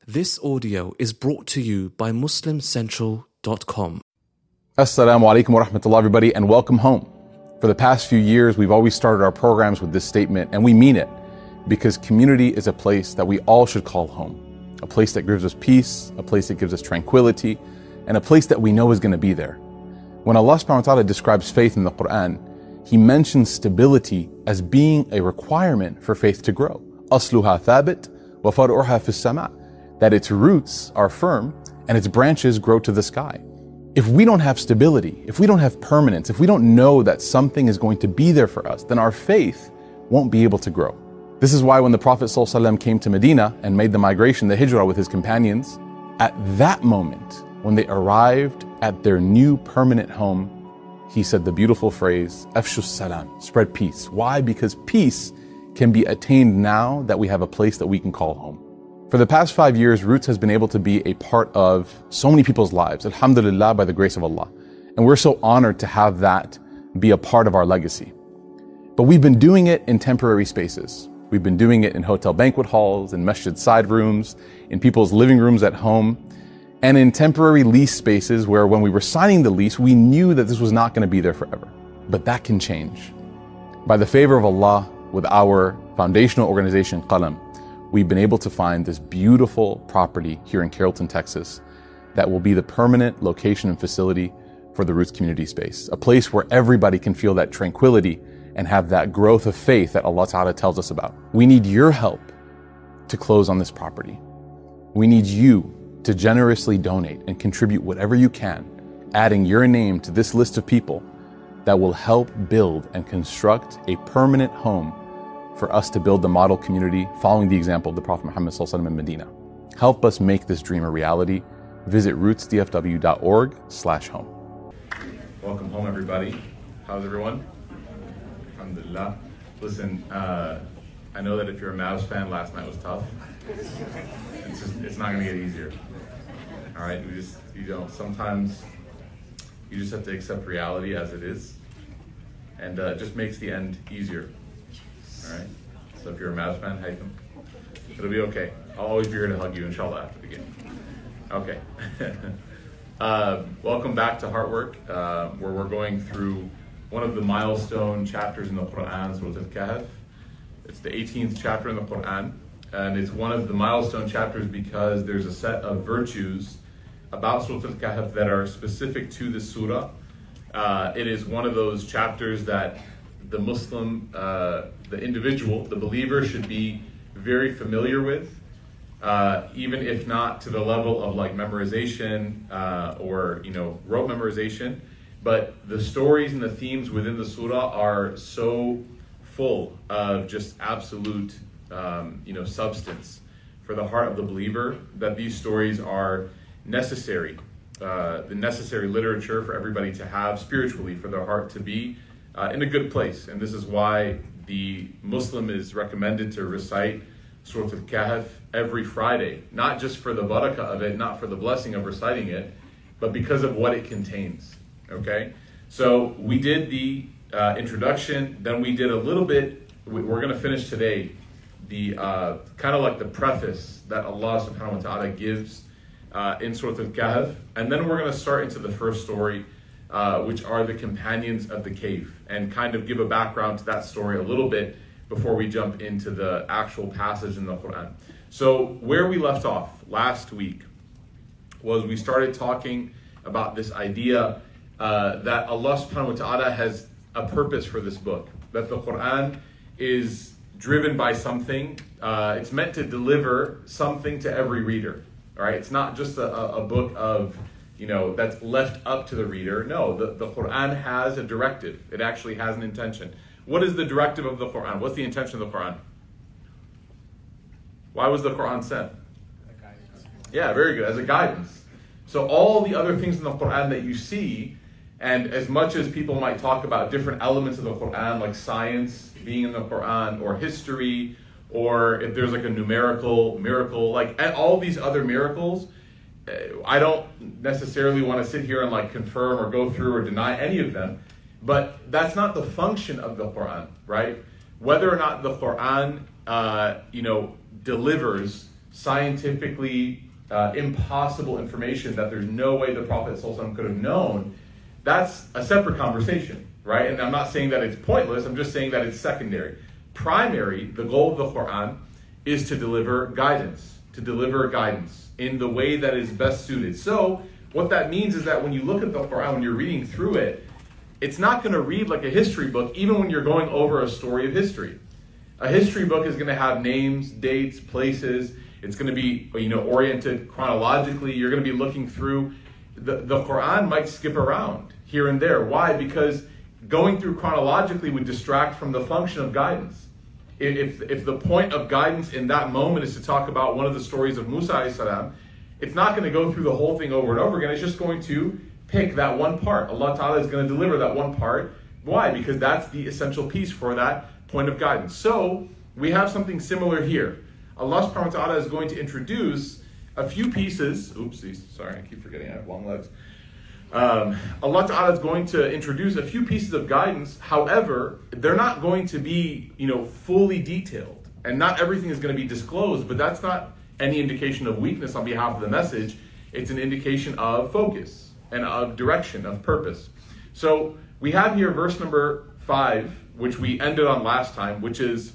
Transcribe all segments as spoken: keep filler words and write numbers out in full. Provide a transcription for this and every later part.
This audio is brought to you by Muslim Central dot com. Assalamu alaikum wa rahmatullah, everybody, and welcome home. For the past few years, we've always started our programs with this statement, and we mean it, because community is a place that we all should call home. A place that gives us peace, a place that gives us tranquility, and a place that we know is going to be there. When Allah subhanahu wa ta'ala describes faith in the Quran, He mentions stability as being a requirement for faith to grow. أَصْلُهَا ثَابِتٌ وَفَرْعُهَا فِي السَّمَاءِ, that its roots are firm and its branches grow to the sky. If we don't have stability, if we don't have permanence, if we don't know that something is going to be there for us, then our faith won't be able to grow. This is why when the Prophet ﷺ came to Medina and made the migration, the hijrah with his companions, at that moment, when they arrived at their new permanent home, he said the beautiful phrase, Afshu salam, spread peace. Why? Because peace can be attained now that we have a place that we can call home. For the past five years, Roots has been able to be a part of so many people's lives, alhamdulillah, by the grace of Allah. And we're so honored to have that be a part of our legacy. But we've been doing it in temporary spaces. We've been doing it in hotel banquet halls, in masjid side rooms, in people's living rooms at home, and in temporary lease spaces where when we were signing the lease, we knew that this was not going to be there forever. But that can change. By the favor of Allah, with our foundational organization, Qalam, we've been able to find this beautiful property here in Carrollton, Texas, that will be the permanent location and facility for the Roots community space. A place where everybody can feel that tranquility and have that growth of faith that Allah Ta'ala tells us about. We need your help to close on this property. We need you to generously donate and contribute whatever you can, adding your name to this list of people that will help build and construct a permanent home for us to build the model community following the example of the Prophet Muhammad sallallahu alaihi wasallam in Medina. Help us make this dream a reality. Visit roots d f w dot org slash home. Welcome home, everybody. How's everyone? Alhamdulillah. Listen, uh, I know that if you're a Mavs fan, last night was tough. It's just, it's not going to get easier. All right, we just, you know, sometimes you just have to accept reality as it is, and uh, it just makes the end easier. All right, so if you're a Mavs fan, hype them. It'll be okay. I'll always be here to hug you, inshallah, after the game. Okay. uh, welcome back to Heartwork, uh, where we're going through one of the milestone chapters in the Quran, Surah Al-Kahf. It's the eighteenth chapter in the Quran, and it's one of the milestone chapters because there's a set of virtues about Surah Al-Kahf that are specific to this surah. Uh, it is one of those chapters that the Muslim, uh, the individual, the believer should be very familiar with, uh, even if not to the level of like memorization uh, or, you know, rote memorization. But the stories and the themes within the surah are so full of just absolute, um, you know, substance for the heart of the believer that these stories are necessary, uh, the necessary literature for everybody to have spiritually, for their heart to be Uh, in a good place. And this is why the Muslim is recommended to recite Surah Al-Kahf every Friday, not just for the barakah of it, not for the blessing of reciting it, but because of what it contains. Okay? So we did the uh, introduction, then we did a little bit, we're going to finish today, the uh, kind of like the preface that Allah subhanahu wa ta'ala gives uh, in Surah Al-Kahf, and then we're going to start into the first story, Uh, which are the companions of the cave, and kind of give a background to that story a little bit before we jump into the actual passage in the Quran. So where we left off last week was we started talking about this idea uh, that Allah subhanahu wa ta'ala has a purpose for this book, that the Quran is driven by something, uh, it's meant to deliver something to every reader, all right? It's not just a, a book of you know, that's left up to the reader. No, the, the Quran has a directive. It actually has an intention. What is the directive of the Quran? What's the intention of the Quran? Why was the Quran sent? Yeah, very good, as a guidance. So all the other things in the Quran that you see, and as much as people might talk about different elements of the Quran, like science being in the Quran, or history, or if there's like a numerical miracle, like all these other miracles, I don't necessarily want to sit here and like confirm or go through or deny any of them, but that's not the function of the Quran, right? Whether or not the Quran, uh, you know, delivers scientifically uh, impossible information that there's no way the Prophet ﷺ could have known, that's a separate conversation, right? And I'm not saying that it's pointless, I'm just saying that it's secondary. Primary, the goal of the Quran is to deliver guidance, to deliver guidance in the way that is best suited. So what that means is that when you look at the Quran, when you're reading through it, it's not going to read like a history book, even when you're going over a story of history. A history book is going to have names, dates, places. It's going to be, you know, oriented chronologically. You're going to be looking through. The, the Quran might skip around here and there. Why? Because going through chronologically would distract from the function of guidance. If, if the point of guidance in that moment is to talk about one of the stories of Musa alayhi salam, it's not going to go through the whole thing over and over again. It's just going to pick that one part. Allah Ta'ala is going to deliver that one part. Why? Because that's the essential piece for that point of guidance. So we have something similar here. Allah Subhanahu wa Ta'ala is going to introduce a few pieces. Oopsies, sorry, I keep forgetting I have long legs. Um, Allah Ta'ala is going to introduce a few pieces of guidance. However, they're not going to be, you know, fully detailed, and not everything is going to be disclosed. But that's not any indication of weakness on behalf of the message. It's an indication of focus and of direction, of purpose. So we have here verse number five, which we ended on last time, which is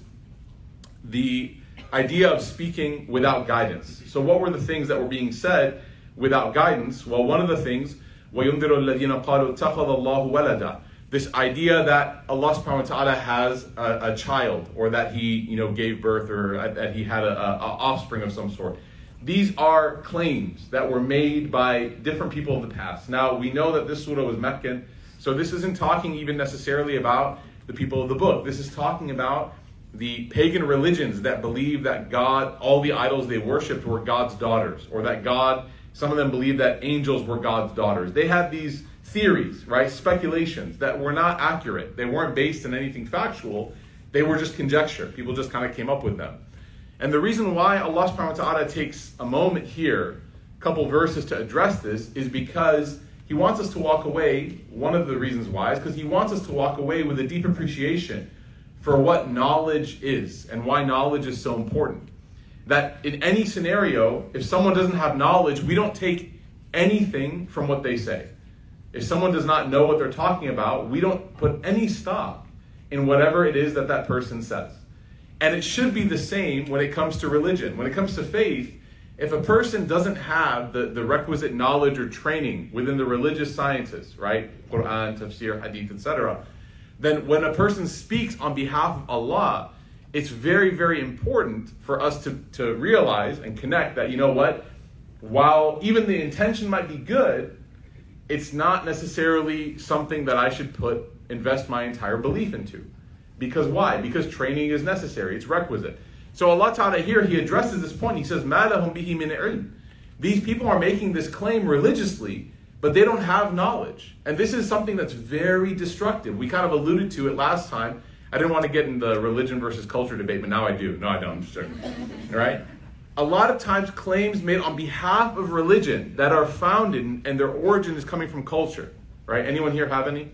the idea of speaking without guidance. So what were the things that were being said without guidance? Well, one of the things, وَيُنذِرُ الَّذِينَ قَالُوا اتَّخَذَ اللَّهُ وَلَدًا. This idea that Allah subhanahu wa ta'ala has a, a child, or that he, you know, gave birth, or that he had a, a, a offspring of some sort. These are claims that were made by different people of the past. Now, we know that this surah was Meccan, so this isn't talking even necessarily about the people of the book. This is talking about the pagan religions that believe that God, all the idols they worshipped were God's daughters, or that God, some of them believed that angels were God's daughters. They had these theories, right, speculations that were not accurate. They weren't based on anything factual. They were just conjecture. People just kind of came up with them. And the reason why Allah subhanahu wa ta'ala takes a moment here, a couple verses to address this, is because He wants us to walk away, one of the reasons why is because He wants us to walk away with a deep appreciation for what knowledge is and why knowledge is so important. That in any scenario, if someone doesn't have knowledge, we don't take anything from what they say. If someone does not know what they're talking about, we don't put any stock in whatever it is that that person says. And it should be the same when it comes to religion. When it comes to faith, if a person doesn't have the, the requisite knowledge or training within the religious sciences, right? Quran, tafsir, hadith, et cetera, then when a person speaks on behalf of Allah, it's very, very important for us to, to realize and connect that, you know what, while even the intention might be good, it's not necessarily something that I should put, invest my entire belief into. Because why? Because training is necessary, it's requisite. So Allah Ta'ala here, He addresses this point. He says, مَا لَهُمْ بِهِ مِنْ عِلْمٍ. These people are making this claim religiously, but they don't have knowledge. And this is something that's very destructive. We kind of alluded to it last time. I didn't want to get in the religion versus culture debate, but now I do. No, I don't. I'm just joking. All right? A lot of times claims made on behalf of religion that are founded and their origin is coming from culture. Right? Anyone here have any?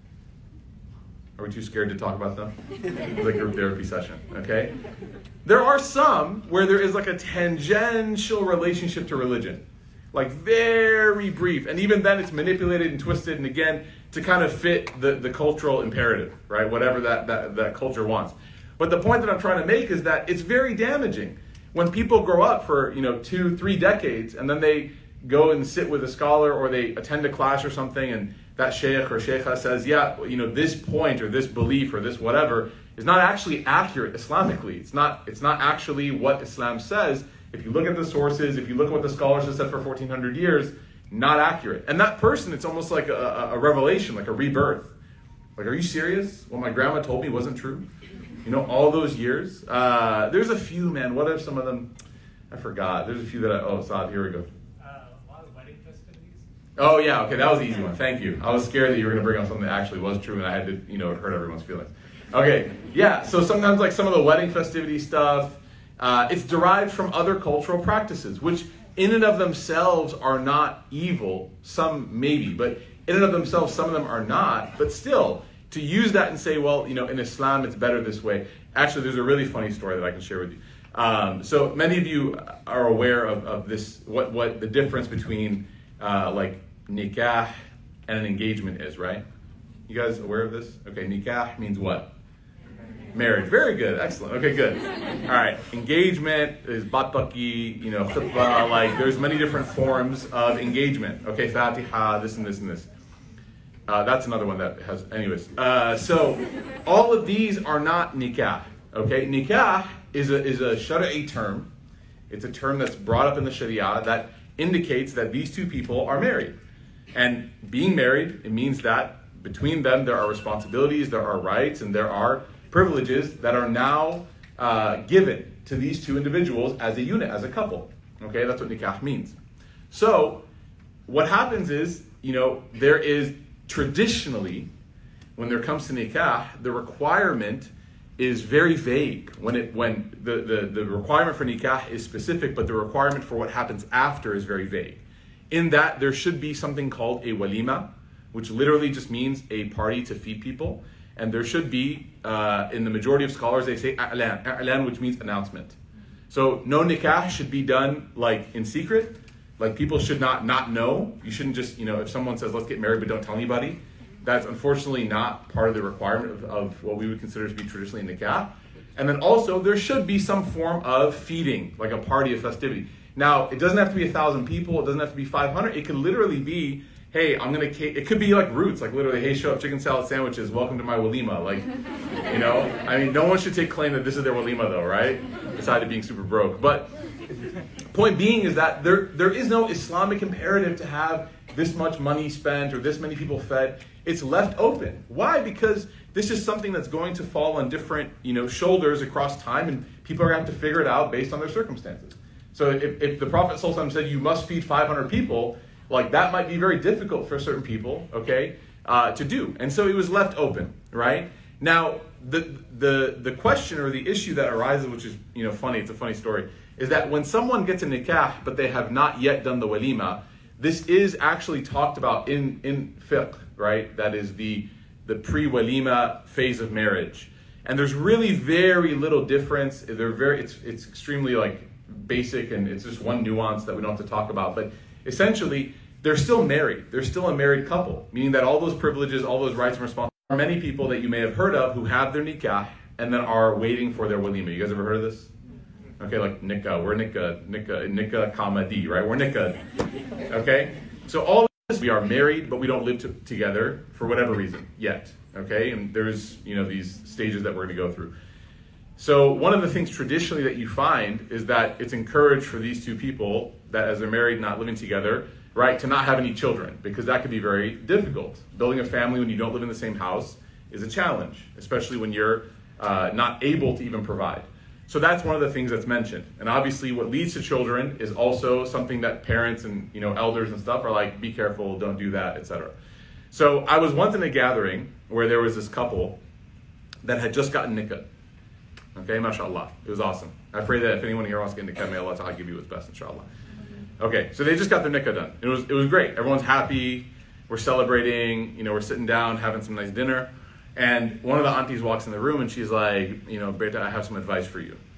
Are we too scared to talk about them? It's like a group therapy session, okay? There are some where there is like a tangential relationship to religion. Like very brief. And even then it's manipulated and twisted, and again, to kind of fit the, the cultural imperative, right? Whatever that, that, that culture wants. But the point that I'm trying to make is that it's very damaging. When people grow up for, you know, two, three decades, and then they go and sit with a scholar, or they attend a class or something, and that sheikh or sheikha says, yeah, you know, this point or this belief or this whatever is not actually accurate Islamically. It's not, it's not actually what Islam says. If you look at the sources, if you look at what the scholars have said for fourteen hundred years, not accurate. And that person, it's almost like a, a revelation, like a rebirth. Like, are you serious? What my grandma told me wasn't true? You know, all those years? Uh, there's a few, man. What are some of them? I forgot. There's a few that I, oh, Saad, here we go. Oh yeah, okay, that was the easy one. Thank you. I was scared that you were going to bring up something that actually was true, and I had to, you know, hurt everyone's feelings. Okay, yeah. So sometimes, like some of the wedding festivity stuff, uh, it's derived from other cultural practices, which in and of themselves are not evil. Some maybe, but in and of themselves, some of them are not. But still, to use that and say, well, you know, in Islam it's better this way. Actually, there's a really funny story that I can share with you. Um, so many of you are aware of, of this, what, what the difference between uh, like nikah and an engagement is, right? You guys aware of this? Okay, nikah means what? Marriage. Very good. Excellent. Okay, good. All right. Engagement is bataki, you know, khutbah, like there's many different forms of engagement. Okay, fatiha, this and this and this. Uh, that's another one that has, anyways. Uh, so all of these are not nikah. Okay, nikah is a, is a shari'i term. It's a term that's brought up in the Sharia that indicates that these two people are married. And being married, it means that between them there are responsibilities, there are rights, and there are privileges that are now uh, given to these two individuals as a unit, as a couple. Okay, that's what nikah means. So what happens is, you know, there is traditionally, when there comes to nikah, the requirement is very vague. When it when the, the, the requirement for nikah is specific, but the requirement for what happens after is very vague. In that there should be something called a walima, which literally just means a party to feed people. And there should be, uh, in the majority of scholars, they say a'lan, a'lan, which means announcement. So no nikah should be done like in secret. Like people should not not know. You shouldn't just, you know, if someone says, let's get married, but don't tell anybody. That's unfortunately not part of the requirement of, of what we would consider to be traditionally nikah. And then also, there should be some form of feeding, like a party of festivity. Now, it doesn't have to be a thousand people. It doesn't have to be five hundred. It could literally be, hey, I'm going to, it could be like roots, like literally, hey, show up chicken salad sandwiches, welcome to my walima. Like, you know, I mean, no one should take claim that this is their walima though, right? Aside of being super broke. But point being is that there there is no Islamic imperative to have this much money spent or this many people fed. It's left open. Why? Because this is something that's going to fall on different, you know, shoulders across time, and people are going to have to figure it out based on their circumstances. So if, if the Prophet ﷺ said you must feed five hundred people, like that might be very difficult for certain people, okay, uh, to do. And so it was left open, right? Now, the the the question or the issue that arises, which is, you know, funny, it's a funny story, is that when someone gets a nikah, but they have not yet done the walima, this is actually talked about in, in fiqh, right? That is the, the pre-walima phase of marriage. And there's really very little difference. They're very, it's it's extremely like basic, and it's just one nuance that we don't have to talk about. But essentially, they're still married. They're still a married couple, meaning that all those privileges, all those rights and responsibilities. There are many people that you may have heard of who have their nikah and then are waiting for their walima. You guys ever heard of this? Okay, like nikah, we're nikah, nikah, nikah, comma D, right? We're nikah. Okay? So all of this, we are married, but we don't live to, together for whatever reason yet. Okay? And there's, you know, these stages that we're going to go through. So one of the things traditionally that you find is that it's encouraged for these two people that as they're married, not living together, right, to not have any children, because that could be very difficult. Building a family when you don't live in the same house is a challenge, especially when you're uh, not able to even provide. So that's one of the things that's mentioned. And obviously what leads to children is also something that parents and, you know, elders and stuff are like, be careful, don't do that, et cetera. So I was once in a gathering where there was this couple that had just gotten nikah. Okay, mashallah. It was awesome. I pray that if anyone here wants to get nikah, may Allah Ta'ala give you his best, inshallah. Okay, so they just got their nikah done. It was it was great. Everyone's happy. We're celebrating. You know, we're sitting down, having some nice dinner. And one of the aunties walks in the room and she's like, you know, Beta, I have some advice for you.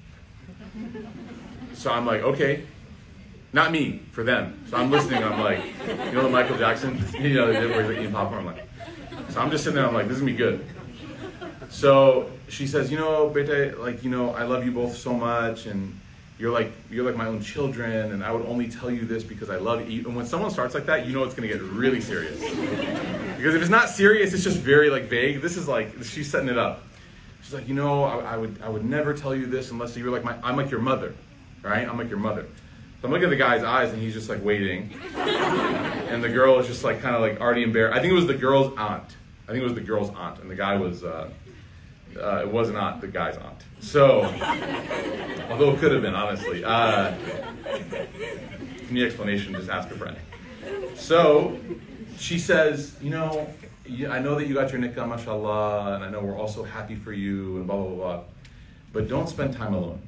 So I'm like, okay. Not me, for them. So I'm listening. I'm like, you know, the Michael Jackson, you know, they did where he's like eating popcorn. I'm like, so I'm just sitting there. I'm like, this is gonna be good. So she says, you know, Beta, like, you know, I love you both so much, and you're like you're like my own children, and I would only tell you this because I love you. And when someone starts like that, you know it's gonna get really serious. Because if it's not serious, it's just very like vague. This is like, she's setting it up. She's like, you know, I, I would I would never tell you this unless you're like my, I'm like your mother, right? I'm like your mother. So I'm looking at the guy's eyes, and he's just like waiting. And the girl is just like kind of like already embarrassed. I think it was the girl's aunt. I think it was the girl's aunt, and the guy was, uh, uh, it was not the guy's aunt. So, although it could have been, honestly. Uh, any explanation, just ask a friend. So, she says, you know, I know that you got your nikah, mashallah, and I know we're all so happy for you, and blah, blah, blah, blah. But don't spend time alone.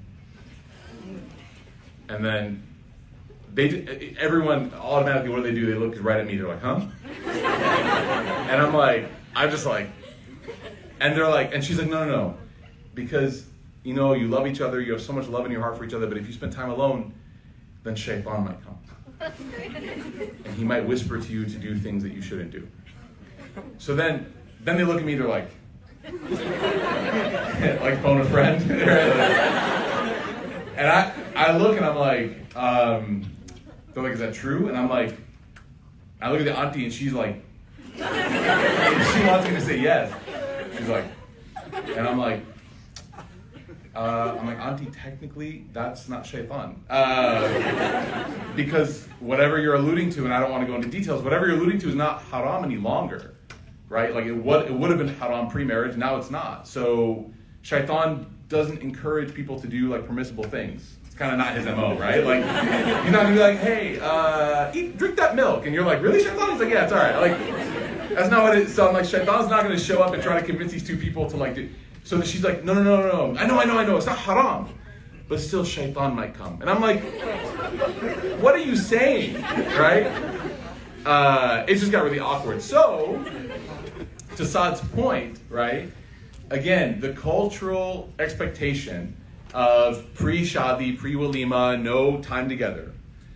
And then, they everyone, automatically, what do they do? They look right at me, they're like, huh? And I'm like, I'm just like, and they're like, and she's like, no, no, no. Because you know, you love each other, you have so much love in your heart for each other, but if you spend time alone, then shaitan might come. And he might whisper to you to do things that you shouldn't do. So then, then they look at me, they're like, like phone a friend. And I, I look and I'm like, um, they're like, is that true? And I'm like, I look at the auntie and she's like, and she wants me to say yes. She's like, and I'm like, uh, I'm like, auntie, technically, that's not shaitan. Uh, because whatever you're alluding to, and I don't want to go into details, whatever you're alluding to is not haram any longer, right? Like it would, it would have been haram pre-marriage, now it's not. So shaitan doesn't encourage people to do like permissible things. It's kind of not his M O, right? Like, he's not gonna be like, hey, uh, eat, drink that milk. And you're like, really, shaitan? He's like, yeah, it's all right. Like, that's not what it is. So I'm like, shaitan's not gonna show up and try to convince these two people to like do. So that she's like, no, no, no, no, no. I know, I know, I know. It's not haram. But still, shaitan might come. And I'm like, what are you saying, right? Uh, it just got really awkward. So, to Saad's point, right? Again, the cultural expectation of pre-shadi, pre-walima, no time together,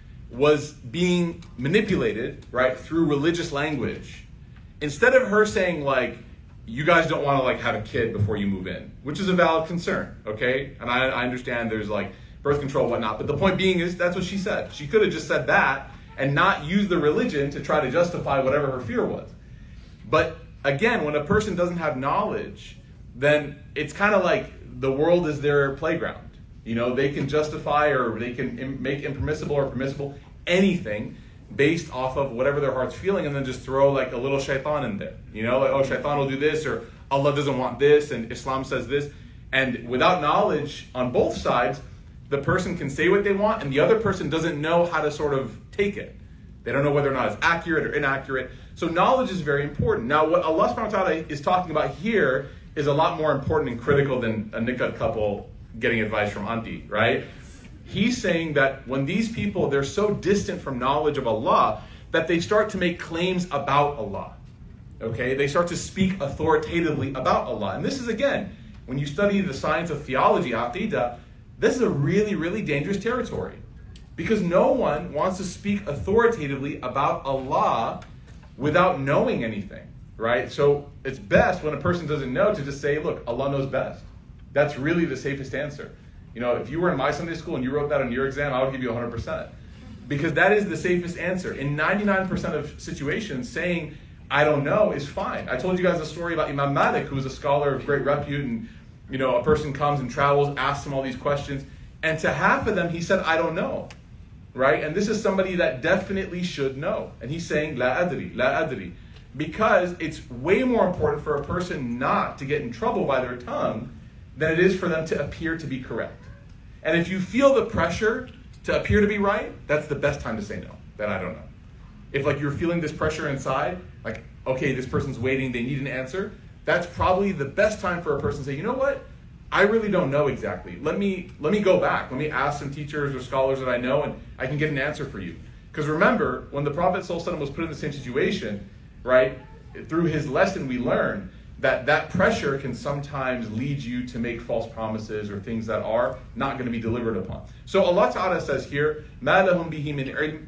was being manipulated, right, through religious language. Instead of her saying, like, you guys don't want to, like, have a kid before you move in, which is a valid concern, okay? And I, I understand there's, like, birth control and whatnot, but the point being is that's what she said. She could have just said that and not used the religion to try to justify whatever her fear was. But, again, when a person doesn't have knowledge, then it's kind of like the world is their playground. You know, they can justify or they can im- make impermissible or permissible anything based off of whatever their heart's feeling, and then just throw like a little shaitan in there. You know, like, oh, shaitan will do this, or Allah doesn't want this, and Islam says this. And without knowledge on both sides, the person can say what they want, and the other person doesn't know how to sort of take it. They don't know whether or not it's accurate or inaccurate. So knowledge is very important. Now, what Allah subhanahu wa ta'ala is talking about here is a lot more important and critical than a nikah couple getting advice from auntie, right? He's saying that when these people, they're so distant from knowledge of Allah that they start to make claims about Allah, okay? They start to speak authoritatively about Allah. And this is, again, when you study the science of theology, aqidah, this is a really, really dangerous territory. Because no one wants to speak authoritatively about Allah without knowing anything. Right? So it's best when a person doesn't know to just say, look, Allah knows best. That's really the safest answer. You know, if you were in my Sunday school and you wrote that on your exam, I would give you one hundred percent. Because that is the safest answer. In ninety-nine percent of situations, saying, I don't know is fine. I told you guys a story about Imam Malik, who was a scholar of great repute, and, you know, a person comes and travels, asks him all these questions, and to half of them, he said, I don't know. Right? And this is somebody that definitely should know. And he's saying, La adri, la adri. Because it's way more important for a person not to get in trouble by their tongue than it is for them to appear to be correct. And if you feel the pressure to appear to be right, that's the best time to say no, that I don't know. If like you're feeling this pressure inside, like, okay, this person's waiting, they need an answer, that's probably the best time for a person to say, you know what? I really don't know exactly. Let me let me go back. Let me ask some teachers or scholars that I know, and I can get an answer for you. Because remember, when the Prophet ﷺ was put in the same situation, right, through his lesson we learn that that pressure can sometimes lead you to make false promises or things that are not going to be delivered upon. So Allah Ta'ala says here, مَا لَهُمْ بِهِ مِنْ عِلْمٍ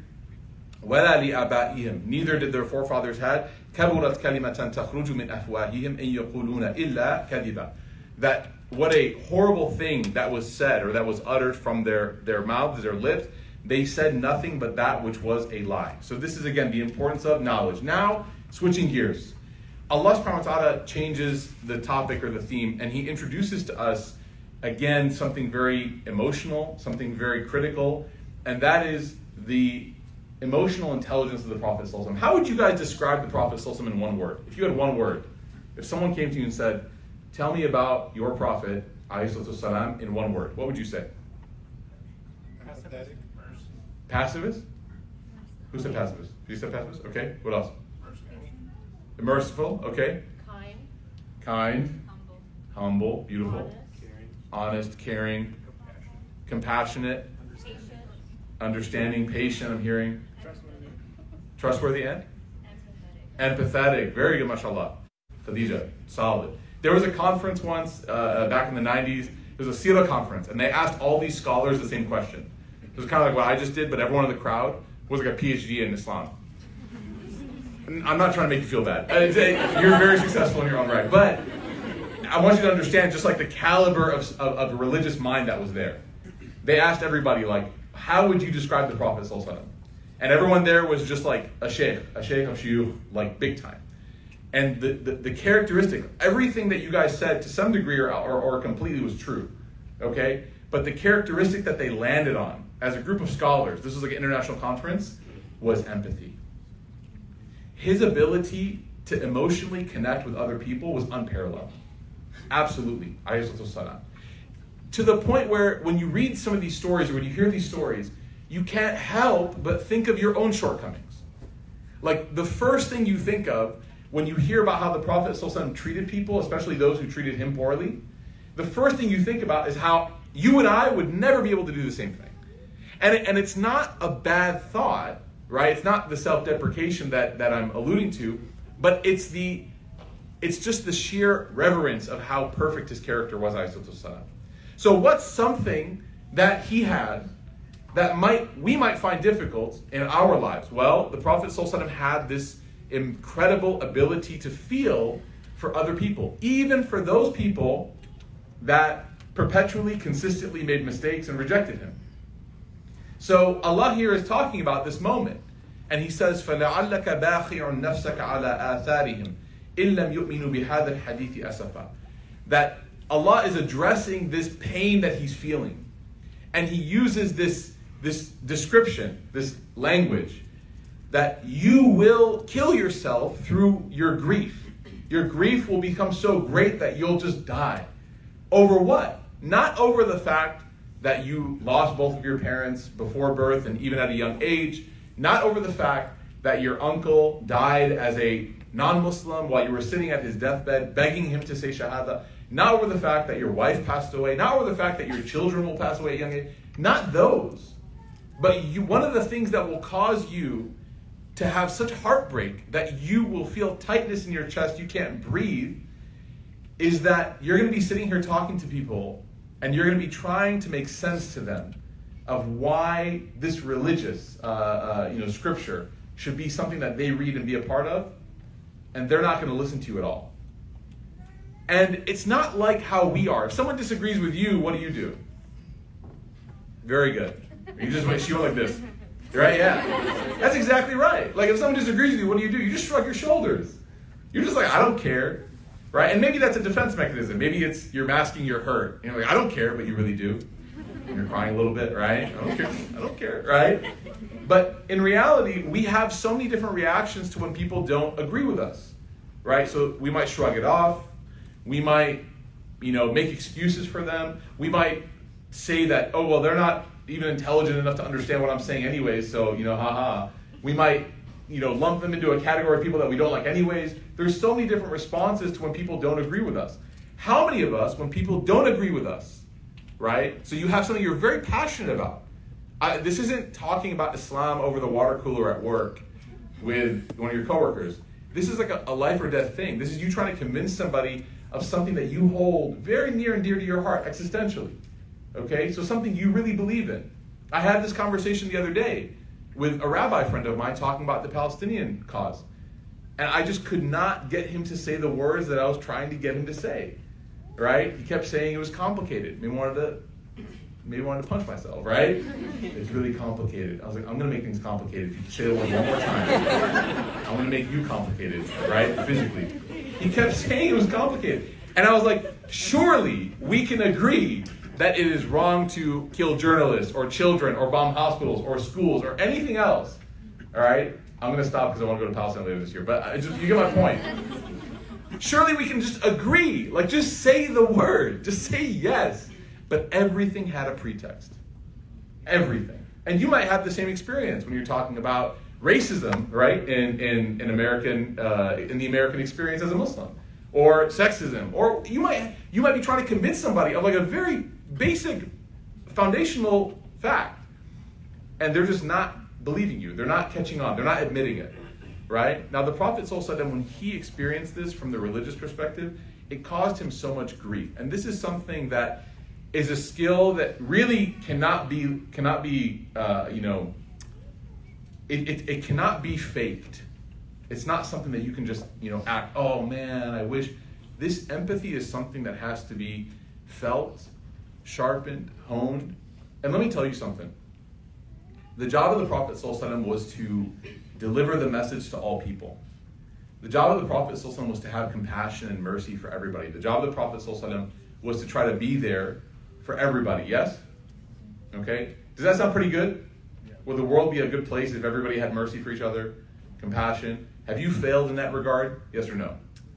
وَلَا لِآبَائِهِمْ. Neither did their forefathers had. كَبُرَتْ كَلِمَةً تَخْرُجُ مِنْ أَفْوَاهِهِمْ إِنْ يَقُولُونَ إِلَّا كَذِبًا. That what a horrible thing that was said or that was uttered from their, their mouths, their lips. They said nothing but that which was a lie. So this is, again, the importance of knowledge. Now, switching gears. Allah subhanahu wa ta'ala changes the topic or the theme, and he introduces to us, again, something very emotional, something very critical, and that is the emotional intelligence of the Prophet ﷺ. How would you guys describe the Prophet ﷺ in one word? If you had one word, if someone came to you and said, tell me about your Prophet ﷺ in one word, what would you say? Pathetic. Pacifist? Who said pacifist? You said pacifist? Okay, what else? Merciful, okay. Kind. Kind. Humble. Humble, beautiful. Honest. Caring. Honest, caring. Compassionate. Patient. Understanding, patient, I'm hearing. Trustworthy. Trustworthy and? Empathetic. Empathetic. Very good, mashallah. Khadija, solid. There was a conference once, uh, back in the nineties, there's a Sira conference, and they asked all these scholars the same question. It was kind of like what I just did, but everyone in the crowd was like a P H D in Islam. And I'm not trying to make you feel bad. You're very successful in your own right. But I want you to understand just like the caliber of, of, of a religious mind that was there. They asked everybody, like, how would you describe the Prophet Sallallahu Alaihi Wasallam? And everyone there was just like a sheikh, a sheikh of shuyukh, like big time. And the, the, the characteristic, everything that you guys said to some degree or, or, or completely was true, okay? But the characteristic that they landed on as a group of scholars, this was like an international conference, was empathy. His ability to emotionally connect with other people was unparalleled. Absolutely. To the point where when you read some of these stories or when you hear these stories, you can't help but think of your own shortcomings. Like the first thing you think of when you hear about how the Prophet ﷺ treated people, especially those who treated him poorly, the first thing you think about is how you and I would never be able to do the same thing. And, it, and it's not a bad thought, right? It's not the self-deprecation that, that I'm alluding to, but it's the it's just the sheer reverence of how perfect his character was, alayhi salatu. So what's something that he had that might we might find difficult in our lives? Well, the Prophet ﷺ had this incredible ability to feel for other people, even for those people that perpetually, consistently made mistakes and rejected him. So Allah here is talking about this moment, and He says, فَلَعَلَّكَ بَاخِعٌ نَفْسَكَ عَلَىٰ آثَارِهِمْ إِن لَمْ يُؤْمِنُوا بِهَذَا الْحَدِيثِ أَسَفًا. That Allah is addressing this pain that He's feeling, and He uses this, this description, this language, that you will kill yourself through your grief. Your grief will become so great that you'll just die. Over what? Not over the fact that you lost both of your parents before birth and even at a young age. Not over the fact that your uncle died as a non-Muslim while you were sitting at his deathbed begging him to say Shahada. Not over the fact that your wife passed away. Not over the fact that your children will pass away at a young age. Not those. But you, one of the things that will cause you to have such heartbreak that you will feel tightness in your chest, you can't breathe, is that you're going to be sitting here talking to people and you're going to be trying to make sense to them of why this religious uh, uh, you know, scripture should be something that they read and be a part of, and they're not going to listen to you at all. And it's not like how we are. If someone disagrees with you, what do you do? Very good. You just wait, you like this. Right? Yeah. That's exactly right. Like if someone disagrees with you, what do you do? You just shrug your shoulders. You're just like, I don't care. Right? And maybe that's a defense mechanism. Maybe it's you're masking your hurt. You know, like, I don't care, but you really do. And you're crying a little bit, right? I don't care. I don't care, right? But in reality, we have so many different reactions to when people don't agree with us. Right? So we might shrug it off. We might, you know, make excuses for them. We might say that, oh, well, they're not even intelligent enough to understand what I'm saying anyways, so, you know, haha. We might, you know, lump them into a category of people that we don't like anyways. There's so many different responses to when people don't agree with us. How many of us, when people don't agree with us, right? So you have something you're very passionate about. I, this isn't talking about Islam over the water cooler at work with one of your coworkers. This is like a, a life or death thing. This is you trying to convince somebody of something that you hold very near and dear to your heart existentially. Okay, so something you really believe in. I had this conversation the other day with a rabbi friend of mine talking about the Palestinian cause. And I just could not get him to say the words that I was trying to get him to say. Right? He kept saying it was complicated. Maybe wanted to maybe wanted to punch myself, right? It's really complicated. I was like, I'm gonna make things complicated. If you say the word one more time, I'm gonna make you complicated, right? Physically. He kept saying it was complicated. And I was like, surely we can agree that it is wrong to kill journalists or children or bomb hospitals or schools or anything else. All right? I'm going to stop because I want to go to Palestine later this year. But I just, you get my point. Surely we can just agree. Like, just say the word. Just say yes. But everything had a pretext. Everything. And you might have the same experience when you're talking about racism, right? In in, in American uh, in the American experience as a Muslim, or sexism, or you might you might be trying to convince somebody of like a very basic, foundational fact, and they're just not believing you. They're not catching on. They're not admitting it, right? Now, the Prophet ﷺ, when he experienced this from the religious perspective, it caused him so much grief. And this is something that is a skill that really cannot be, cannot be, uh, you know, it, it, it cannot be faked. It's not something that you can just, you know, act, oh man, I wish. This empathy is something that has to be felt, sharpened, honed. And let me tell you something. The job of the Prophet ﷺ was to deliver the message to all people. The job of the Prophet ﷺ was to have compassion and mercy for everybody. The job of the Prophet ﷺ was to try to be there for everybody, yes? Okay? Does that sound pretty good? Would the world be a good place if everybody had mercy for each other, compassion? Have you failed in that regard? Yes or no?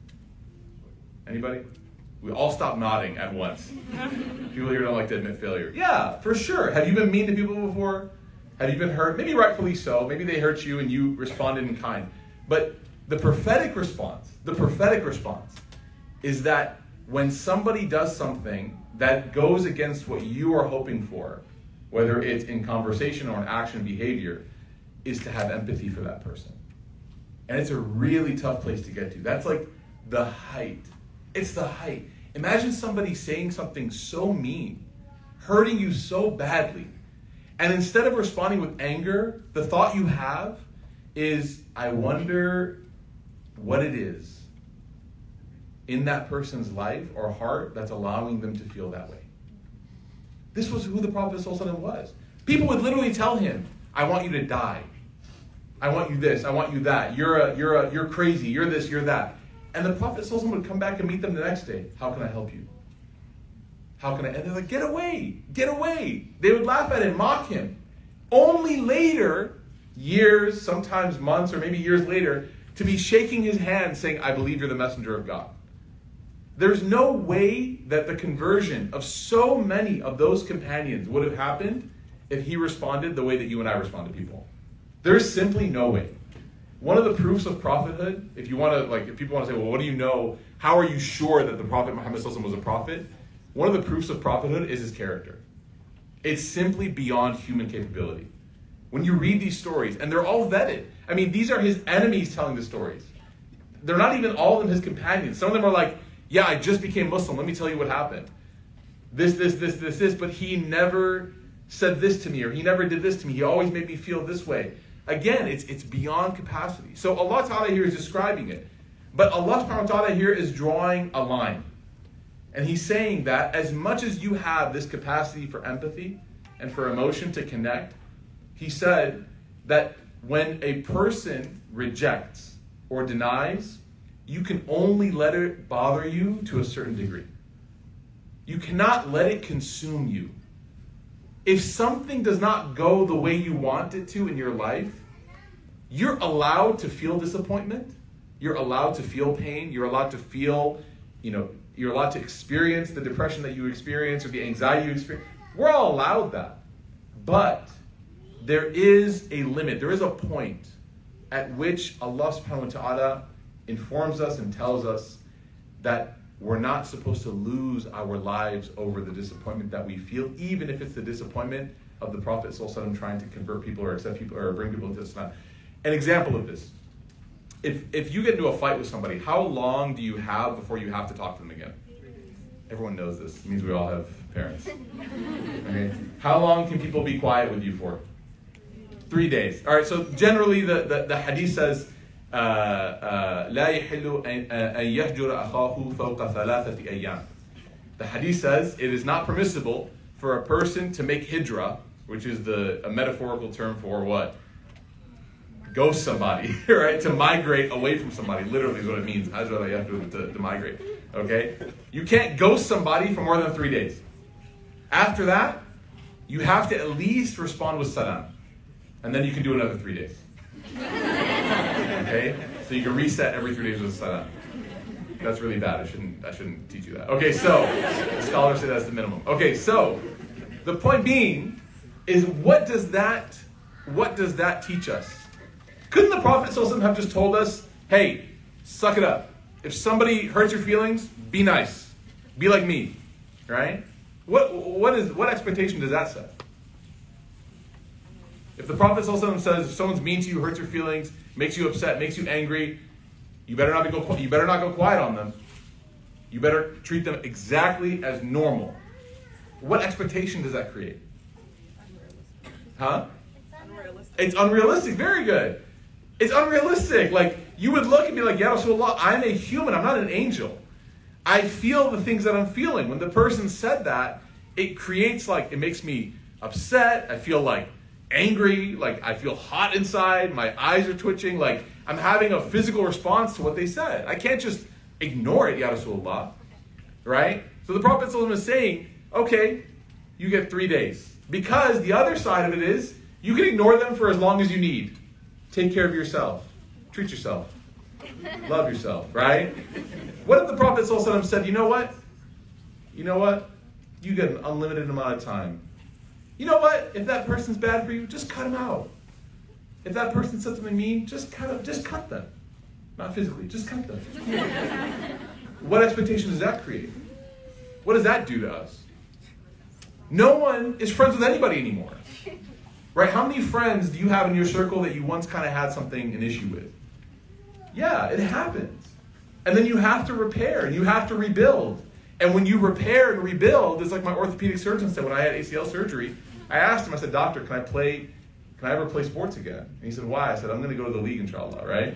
Anybody? We all stop nodding at once. People here don't like to admit failure. Yeah, for sure. Have you been mean to people before? Have you been hurt? Maybe rightfully so. Maybe they hurt you and you responded in kind. But the prophetic response, the prophetic response is that when somebody does something that goes against what you are hoping for, whether it's in conversation or in action behavior, is to have empathy for that person. And it's a really tough place to get to. That's like the height. It's the height. Imagine somebody saying something so mean, hurting you so badly, and instead of responding with anger, the thought you have is, I wonder what it is in that person's life or heart that's allowing them to feel that way. This was who the Prophet ﷺ was. People would literally tell him, I want you to die. I want you this, I want you that. You're a, you're a, you're crazy, you're this, you're that. And the Prophet ﷺ would come back and meet them the next day. How can I help you? How can I? And they're like, get away, get away. They would laugh at him, mock him. Only later, years, sometimes months, or maybe years later, to be shaking his hand saying, I believe you're the messenger of God. There's no way that the conversion of so many of those companions would have happened if he responded the way that you and I respond to people. There's simply no way. One of the proofs of prophethood, if you want to, like, if people want to say, well, what do you know? How are you sure that the Prophet Muhammad ﷺ was a prophet? One of the proofs of prophethood is his character. It's simply beyond human capability. When you read these stories, and they're all vetted. I mean, these are his enemies telling the stories. They're not even all of them his companions. Some of them are like, yeah, I just became Muslim. Let me tell you what happened. This, this, this, this, this, but he never said this to me, or he never did this to me. He always made me feel this way. Again, it's it's beyond capacity. So Allah Ta'ala here is describing it. But Allah Subhanahu wa Ta'ala here is drawing a line. And he's saying that as much as you have this capacity for empathy and for emotion to connect, he said that when a person rejects or denies, you can only let it bother you to a certain degree. You cannot let it consume you. If something does not go the way you want it to in your life, you're allowed to feel disappointment. You're allowed to feel pain. You're allowed to feel, you know, you're allowed to experience the depression that you experience or the anxiety you experience. We're all allowed that. But there is a limit. There is a point at which Allah subhanahu wa ta'ala informs us and tells us that we're not supposed to lose our lives over the disappointment that we feel, even if it's the disappointment of the Prophet ﷺ trying to convert people or accept people or bring people into Islam. An example of this. If if you get into a fight with somebody, how long do you have before you have to talk to them again? Everyone knows this. It means we all have parents. Okay. How long can people be quiet with you for? Three days. All right, so generally the, the, the hadith says, لا يحل أن يهجر أخاه فوق ثلاثة أيام. The hadith says it is not permissible for a person to make hijrah, which is the a metaphorical term for what? Ghost somebody, right? To migrate away from somebody, literally is what it means. Hajra yahjur, to, to migrate. Okay? You can't ghost somebody for more than three days. After that, you have to at least respond with salam. And then you can do another three days. Okay? So you can reset every three days with salam. That's really bad. I shouldn't I shouldn't teach you that. Okay, so the scholars say that's the minimum. Okay, so the point being is what does that what does that teach us? Couldn't the Prophet ﷺ have just told us, hey, suck it up. If somebody hurts your feelings, be nice. Be like me. Right? What what is what expectation does that set? If the Prophet ﷺ says if someone's mean to you, hurts your feelings, makes you upset, makes you angry, you better not be go you better not go quiet on them. You better treat them exactly as normal. what expectation does that create? Huh? It's unrealistic. Very good. It's unrealistic. Like, you would look and be like, Ya Rasulullah, I'm a human. I'm not an angel. I feel the things that I'm feeling. When the person said that, it creates like, it makes me upset. I feel like angry. Like, I feel hot inside. My eyes are twitching. Like, I'm having a physical response to what they said. I can't just ignore it, Ya Rasulullah. Right? So the Prophet ﷺ is saying, okay, you get three days. Because the other side of it is, you can ignore them for as long as you need. Take care of yourself. Treat yourself. Love yourself, right? What if the Prophet ﷺ said, you know what? You know what? You get an unlimited amount of time. You know what? If that person's bad for you, just cut them out. If that person said something mean, just cut them, just cut them. Not physically, just cut them. What expectation does that create? What does that do to us? No one is friends with anybody anymore. Right? How many friends do you have in your circle that you once kind of had something, an issue with? Yeah, it happens. And then you have to repair and you have to rebuild. And when you repair and rebuild, it's like my orthopedic surgeon said when I had A C L surgery. I asked him, I said, doctor, can I play, can I ever play sports again? And he said, why? I said, I'm going to go to the league, inshallah, right?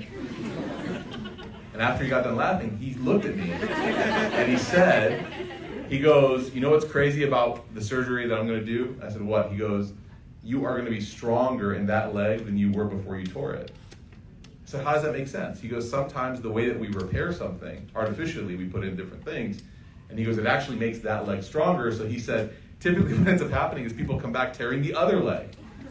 And after he got done laughing, he looked at me and he said, he goes, you know what's crazy about the surgery that I'm going to do? I said, what? He goes, you are going to be stronger in that leg than you were before you tore it. I said, how does that make sense? He goes, sometimes the way that we repair something, artificially, we put in different things. And he goes, it actually makes that leg stronger. So he said, typically what ends up happening is people come back tearing the other leg.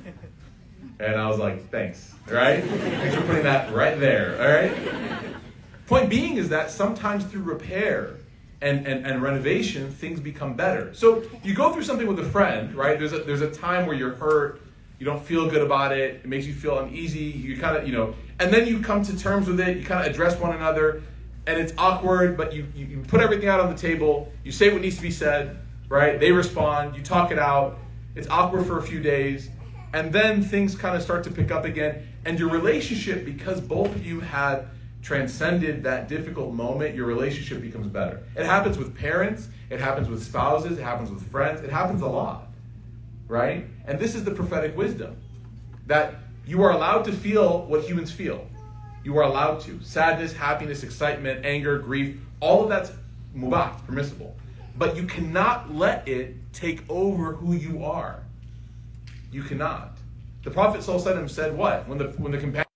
And I was like, thanks, all right? Thanks for putting that right there, all right? Point being is that sometimes through repair and, and, and renovation, things become better. So you go through something with a friend, right? There's a, there's a time where you're hurt, you don't feel good about it, it makes you feel uneasy, you kind of, you know, and then you come to terms with it, you kind of address one another, and it's awkward, but you, you, you put everything out on the table, you say what needs to be said, right? They respond, you talk it out, it's awkward for a few days, and then things kind of start to pick up again, and your relationship, because both of you had transcended that difficult moment, your relationship becomes better. It happens with parents, it happens with spouses, it happens with friends, it happens a lot, right? And this is the prophetic wisdom, that you are allowed to feel what humans feel. You are allowed to. Sadness, happiness, excitement, anger, grief, all of that's mubah, permissible. But you cannot let it take over who you are. You cannot. The Prophet ﷺ said what? When the when the companion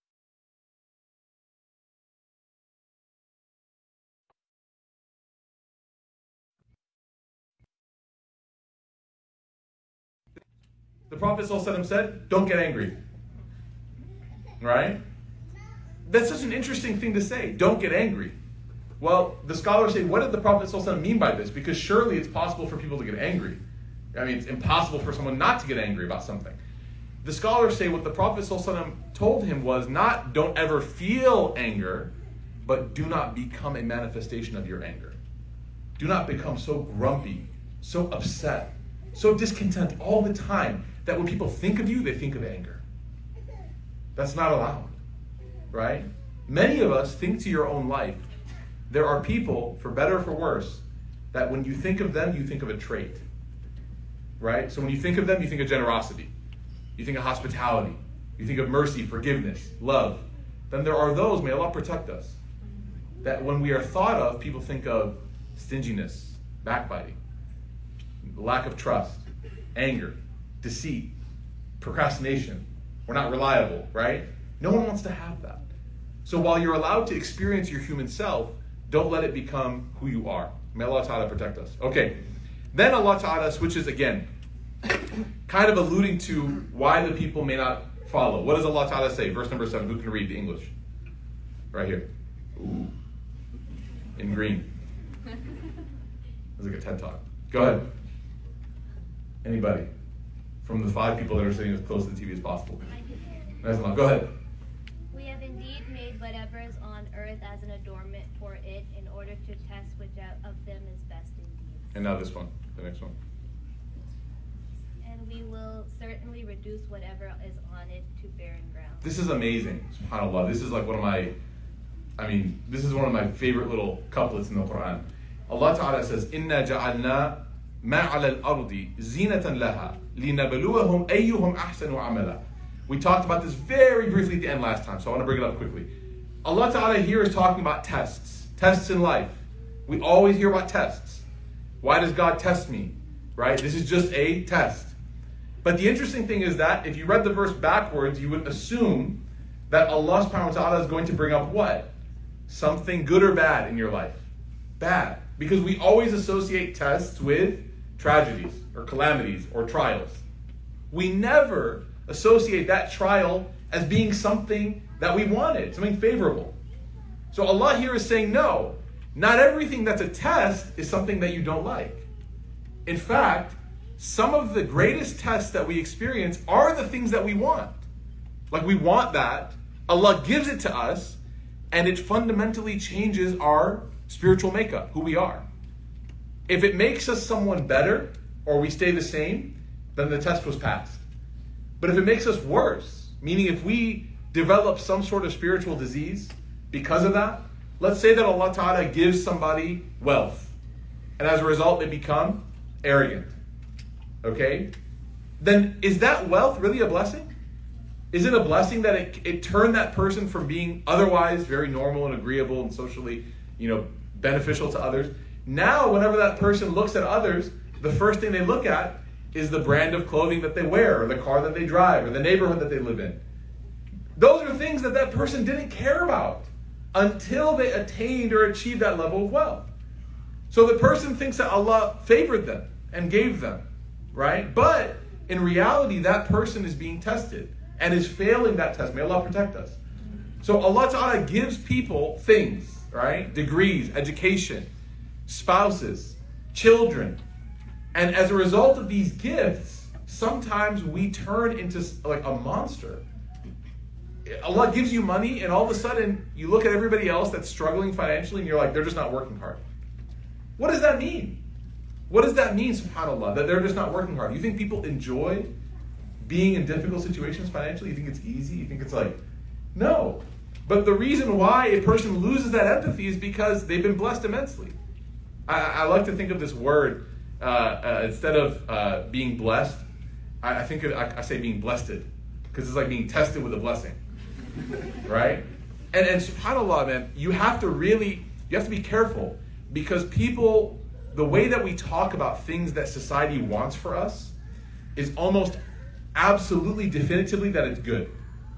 The Prophet ﷺ said, don't get angry. Right? That's such an interesting thing to say. Don't get angry. Well, the scholars say, what did the Prophet ﷺ mean by this? Because surely it's possible for people to get angry. I mean, it's impossible for someone not to get angry about something. The scholars say what the Prophet ﷺ told him was not don't ever feel anger, but do not become a manifestation of your anger. Do not become so grumpy, so upset, so discontent all the time that when people think of you, they think of anger. That's not allowed. Right? Many of us think to your own life. There are people, for better or for worse, that when you think of them, you think of a trait. Right? So when you think of them, you think of generosity. You think of hospitality. You think of mercy, forgiveness, love. Then there are those, may Allah protect us, that when we are thought of, people think of stinginess, backbiting, lack of trust, anger, deceit, procrastination. We're not reliable, right? No one wants to have that. So while you're allowed to experience your human self, don't let it become who you are. May Allah Ta'ala protect us. Okay. Then Allah Ta'ala switches again, kind of alluding to why the people may not follow. What does Allah Ta'ala say? Verse number seven. Who can read the English? Right here. Ooh. In green. It's like a TED Talk. Go ahead. Anybody? From the five people that are sitting as close to the T V as possible. Nice one. Go ahead. We have indeed made whatever is on earth as an adornment for it in order to test which of them is best indeed. And now this one, the next one. And we will certainly reduce whatever is on it to barren ground. This is amazing, subhanAllah. This is like one of my, I mean, this is one of my favorite little couplets in the Quran. Allah Ta'ala says, Inna ja'alna ما على الأرض زينة لها لنبلوهم أيهم أحسن عملا. We talked about this very briefly at the end last time, so I want to bring it up quickly. Allah Ta'ala here is talking about tests, tests in life. We always hear about tests. Why does God test me? Right? This is just a test. But the interesting thing is that if you read the verse backwards, you would assume that Allah Subhanahu wa Ta'ala is going to bring up what? Something good or bad in your life. Bad. Because we always associate tests with tragedies or calamities or trials. We never associate that trial as being something that we wanted, something favorable. So Allah here is saying, no, not everything that's a test is something that you don't like. In fact, some of the greatest tests that we experience are the things that we want. Like we want that, Allah gives it to us, and it fundamentally changes our spiritual makeup, who we are. If it makes us someone better, or we stay the same, then the test was passed. But if it makes us worse, meaning if we develop some sort of spiritual disease because of that, let's say that Allah Ta'ala gives somebody wealth, and as a result they become arrogant, okay? Then is that wealth really a blessing? Is it a blessing that it, it turned that person from being otherwise very normal and agreeable and socially, you know, beneficial to others? Now, whenever that person looks at others, the first thing they look at is the brand of clothing that they wear, or the car that they drive, or the neighborhood that they live in. Those are things that that person didn't care about until they attained or achieved that level of wealth. So the person thinks that Allah favored them and gave them, right? But in reality, that person is being tested and is failing that test. May Allah protect us. So Allah Ta'ala gives people things, right? Degrees, education, spouses, children. And as a result of these gifts, sometimes we turn into like a monster. Allah gives you money, and all of a sudden you look at everybody else that's struggling financially and you're like, they're just not working hard. What does that mean? What does that mean, subhanAllah, that they're just not working hard? You think people enjoy being in difficult situations financially? You think it's easy? You think it's like, no. But the reason why a person loses that empathy is because they've been blessed immensely. I, I like to think of this word, uh, uh, instead of uh, being blessed, I, I think of, I, I say being blessed, because it's like being tested with a blessing, right? And, and subhanAllah, man, you have to really, you have to be careful, because people, the way that we talk about things that society wants for us is almost absolutely definitively that it's good.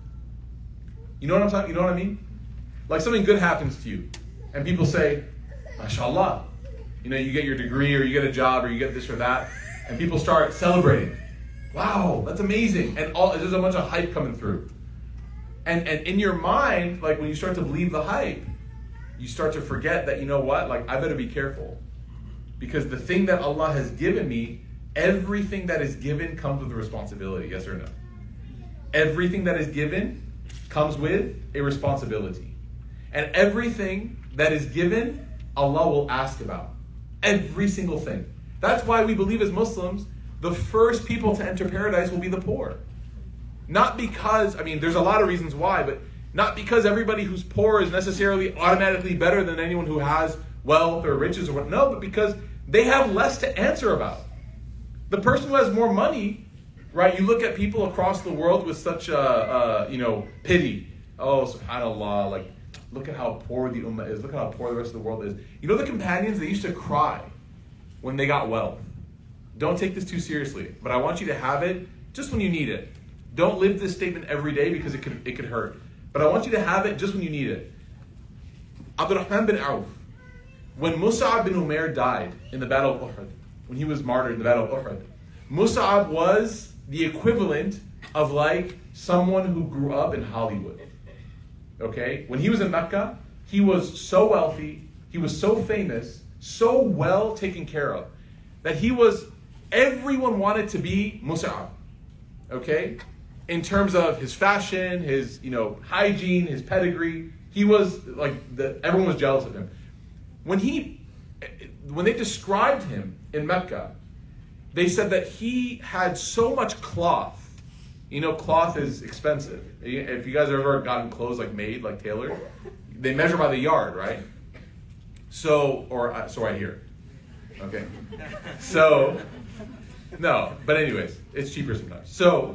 You know what I'm talking, you know what I mean? Like something good happens to you, and people say, MashaAllah. You know, you get your degree, or you get a job, or you get this or that, and people start celebrating. Wow, that's amazing. And all there's a bunch of hype coming through. And and in your mind, like when you start to believe the hype, you start to forget that, you know what, like I better be careful. Because the thing that Allah has given me, everything that is given comes with a responsibility, yes or no? Everything that is given comes with a responsibility. And everything that is given, Allah will ask about. Every single thing. That's why we believe as Muslims, the first people to enter paradise will be the poor. Not because, I mean, there's a lot of reasons why, but not because everybody who's poor is necessarily automatically better than anyone who has wealth or riches or what. No, but because they have less to answer about. The person who has more money, right? You look at people across the world with such, uh, uh, you know, pity. Oh, subhanAllah, like, look at how poor the ummah is. Look at how poor the rest of the world is. You know the companions, they used to cry when they got wealth. Don't take this too seriously, but I want you to have it just when you need it. Don't live this statement every day because it could, it could hurt. But I want you to have it just when you need it. Abdurrahman bin Auf, when Mus'ab bin Umair died in the Battle of Uhud, when he was martyred in the Battle of Uhud, Mus'ab was the equivalent of like someone who grew up in Hollywood. Okay? When he was in Mecca, he was so wealthy, he was so famous, so well taken care of, that he was, everyone wanted to be Mus'ab. Okay? In terms of his fashion, his, you know, hygiene, his pedigree, he was like, the, everyone was jealous of him. When he, when they described him in Mecca, they said that he had so much cloth. You know, cloth is expensive. If you guys have ever gotten clothes like made, like tailored, they measure by the yard, right? So, or so I hear. Okay. So, no, but anyways, it's cheaper sometimes. So,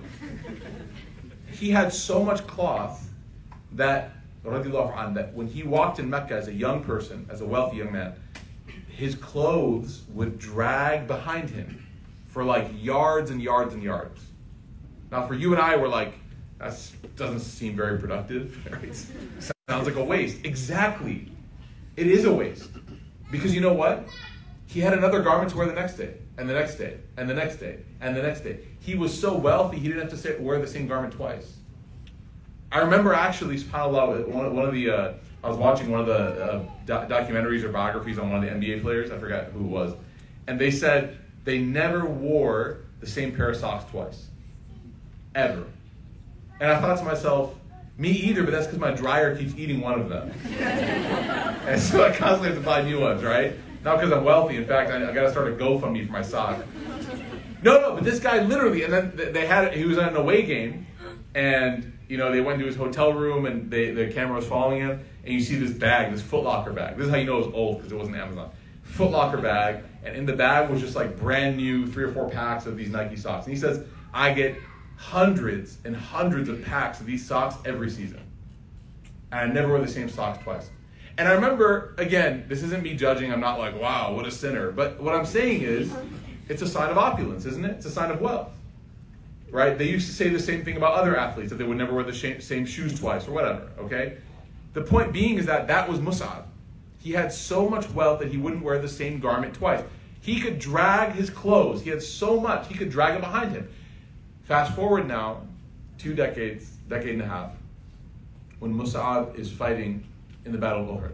he had so much cloth that, that when he walked in Mecca as a young person, as a wealthy young man, his clothes would drag behind him for like yards and yards and yards. Now, for you and I, we're like, that doesn't seem very productive. Right? Sounds like a waste. Exactly. It is a waste. Because you know what? He had another garment to wear the next day, and the next day, and the next day, and the next day. He was so wealthy, he didn't have to say, wear the same garment twice. I remember actually, subhanAllah, one of, one of the, uh, I was watching one of the uh, do- documentaries or biographies on one of the N B A players, I forgot who it was, and they said they never wore the same pair of socks twice. Ever. And I thought to myself, me either, but that's because my dryer keeps eating one of them. And so I constantly have to buy new ones, right? Not because I'm wealthy. In fact, I, I got to start a GoFundMe for my sock. No, no, but this guy literally, and then they had, he was on an away game, and you know they went to his hotel room, and they, the camera was following him, and you see this bag, this Foot Locker bag. This is how you know it was old, because it wasn't Amazon. Foot Locker bag, and in the bag was just like brand new three or four packs of these Nike socks. And he says, I get hundreds and hundreds of packs of these socks every season. And I never wear the same socks twice. And I remember, again, this isn't me judging, I'm not like, wow, what a sinner. But what I'm saying is, it's a sign of opulence, isn't it? It's a sign of wealth. Right? They used to say the same thing about other athletes, that they would never wear the same shoes twice or whatever, okay? The point being is that that was Mus'ab. He had so much wealth that he wouldn't wear the same garment twice. He could drag his clothes. He had so much, he could drag it behind him. Fast forward now, two decades, decade and a half, when Mus'ab is fighting in the Battle of Uhud.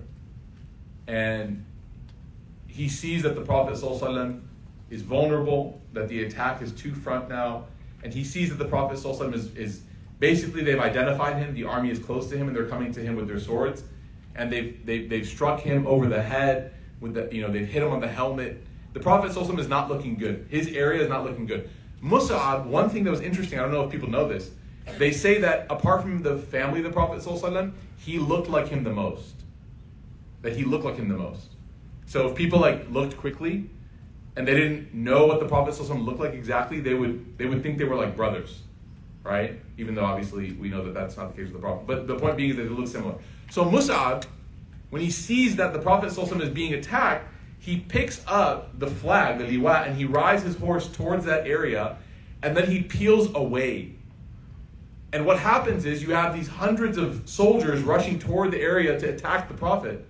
And he sees that the Prophet ﷺ is vulnerable, that the attack is two front now, and he sees that the Prophet ﷺ is, is basically, they've identified him, the army is close to him, and they're coming to him with their swords, and they've, they've, they've struck him over the head, with the, you know, they've hit him on the helmet. The Prophet ﷺ is not looking good. His area is not looking good. Mus'ab, one thing that was interesting, I don't know if people know this, they say that apart from the family of the Prophet ﷺ, he looked like him the most. That he looked like him the most. So if people like looked quickly and they didn't know what the Prophet ﷺ looked like exactly, they would they would think they were like brothers, right? Even though obviously we know that that's not the case with the Prophet. But the point being is that they look similar. So Mus'ab, when he sees that the Prophet ﷺ is being attacked, he picks up the flag, the liwa, and he rides his horse towards that area, and then he peels away. And what happens is you have these hundreds of soldiers rushing toward the area to attack the Prophet,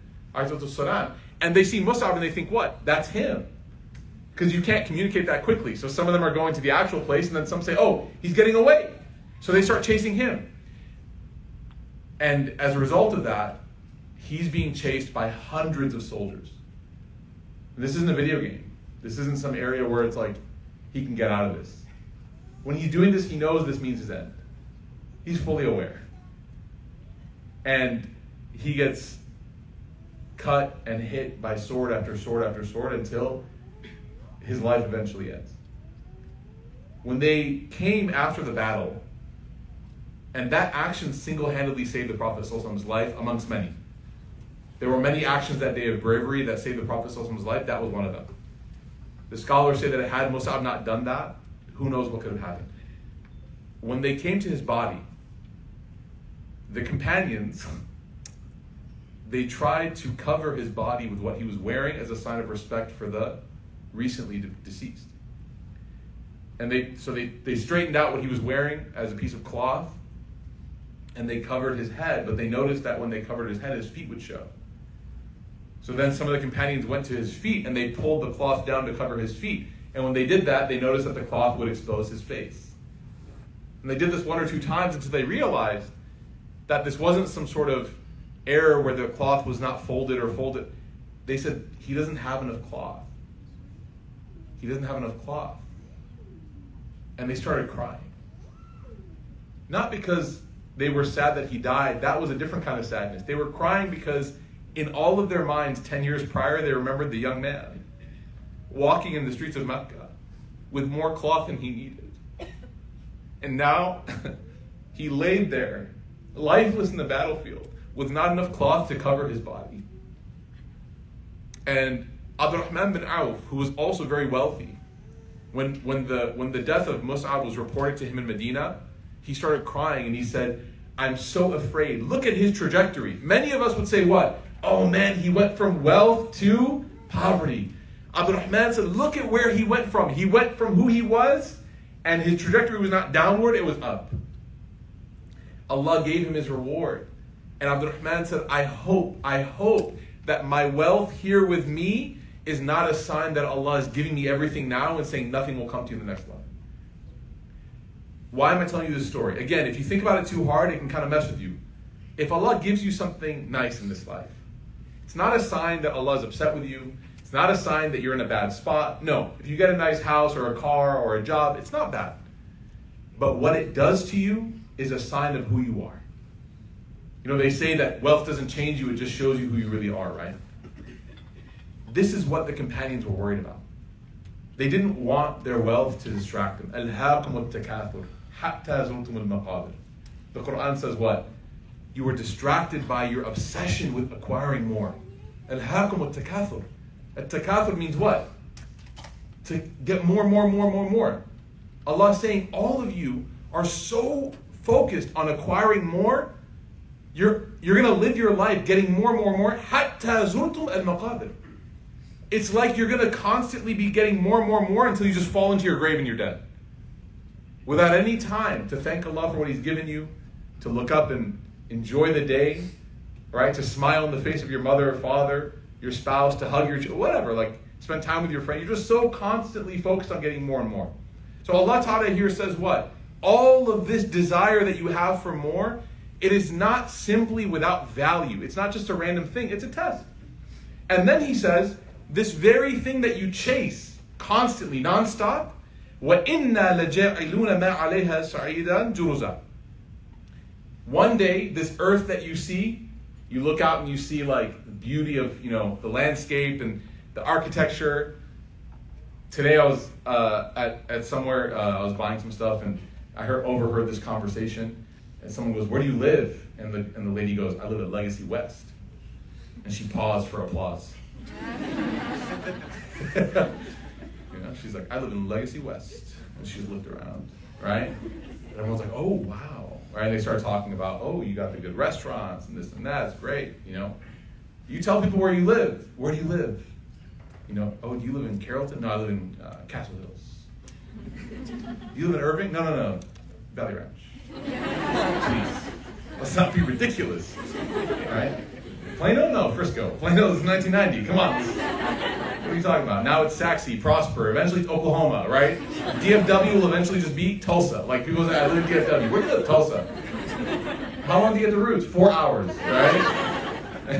and they see Mus'ab and they think, what? That's him. Because you can't communicate that quickly. So some of them are going to the actual place, and then some say, oh, he's getting away. So they start chasing him. And as a result of that, he's being chased by hundreds of soldiers. This isn't a video game. This isn't some area where it's like, he can get out of this. When he's doing this, he knows this means his end. He's fully aware. And he gets cut and hit by sword after sword after sword until his life eventually ends. When they came after the battle, and that action single-handedly saved the Prophet ﷺ's life amongst many. There were many actions that day of bravery that saved the Prophet ﷺ's life. That was one of them. The scholars say that had Mus'ab not done that, who knows what could have happened. When they came to his body, the companions, they tried to cover his body with what he was wearing as a sign of respect for the recently de- deceased. And they so they, they straightened out what he was wearing as a piece of cloth, and they covered his head, but they noticed that when they covered his head, his feet would show. So then some of the companions went to his feet, and they pulled the cloth down to cover his feet. And when they did that, they noticed that the cloth would expose his face. And they did this one or two times until they realized that this wasn't some sort of error where the cloth was not folded or folded. They said, he doesn't have enough cloth. He doesn't have enough cloth. And they started crying. Not because they were sad that he died. That was a different kind of sadness. They were crying because in all of their minds, ten years prior, they remembered the young man walking in the streets of Mecca with more cloth than he needed. And now, he laid there, lifeless in the battlefield, with not enough cloth to cover his body. And Abdurrahman bin Auf, who was also very wealthy, when, when, the, when the death of Mus'ab was reported to him in Medina, he started crying and he said, I'm so afraid. Look at his trajectory. Many of us would say what? Oh man, he went from wealth to poverty. Abdurrahman said, look at where he went from. He went from who he was, and his trajectory was not downward, it was up. Allah gave him his reward. And Abdurrahman said, I hope, I hope that my wealth here with me is not a sign that Allah is giving me everything now and saying nothing will come to you in the next life. Why am I telling you this story? Again, if you think about it too hard, it can kind of mess with you. If Allah gives you something nice in this life, it's not a sign that Allah is upset with you. It's not a sign that you're in a bad spot. No, if you get a nice house or a car or a job, it's not bad. But what it does to you is a sign of who you are. You know, they say that wealth doesn't change you, it just shows you who you really are, right? This is what the companions were worried about. They didn't want their wealth to distract them. أَلْهَاكُمُ التَّكَاثُرُ حَتَّى زُرْتُمُ الْمَقَابِرِ. The Quran says what? You were distracted by your obsession with acquiring more. أَلْهَاكُمُ التَّكَاثُرُ. At-takathur means what? To get more, more, more, more, more. Allah is saying all of you are so focused on acquiring more, you're, you're going to live your life getting more, more, more. حَتَّى زُرْتُمْ الْمَقَابِرِ. It's like you're going to constantly be getting more and more and more until you just fall into your grave and you're dead. Without any time to thank Allah for what He's given you, to look up and enjoy the day, right? To smile on the face of your mother or father, your spouse, to hug your children, whatever, like spend time with your friend. You're just so constantly focused on getting more and more. So Allah Ta'ala here says what? All of this desire that you have for more, it is not simply without value. It's not just a random thing, it's a test. And then He says, this very thing that you chase constantly, non-stop, وَإِنَّا لَجَاعِلُونَ مَا عَلَيْهَا سَعِيدًا جُرُزًا. One day, this earth that you see, you look out and you see like the beauty of, you know, the landscape and the architecture. Today I was uh, at, at somewhere, uh, I was buying some stuff and I heard overheard this conversation and someone goes, where do you live? And the, and the lady goes, I live at Legacy West. And she paused for applause. You know, she's like, I live in Legacy West. And she looked around, right? And everyone's like, oh, wow. Right? And they start talking about, oh, you got the good restaurants and this and that. It's great, you know. You tell people where you live. Where do you live? You know, oh, do you live in Carrollton? No, I live in uh, Castle Hills. You live in Irving? No, no, no. Valley Ranch. Please. Let's not be ridiculous. All right? Plano? No, Frisco. Plano is nineteen ninety. Come on. What are you talking about? Now it's Saxe, Prosper. Eventually it's Oklahoma, right? D F W will eventually just be Tulsa. Like people say, I live in D F W. Where do you live? Tulsa. How long do you get the routes? Four hours, right?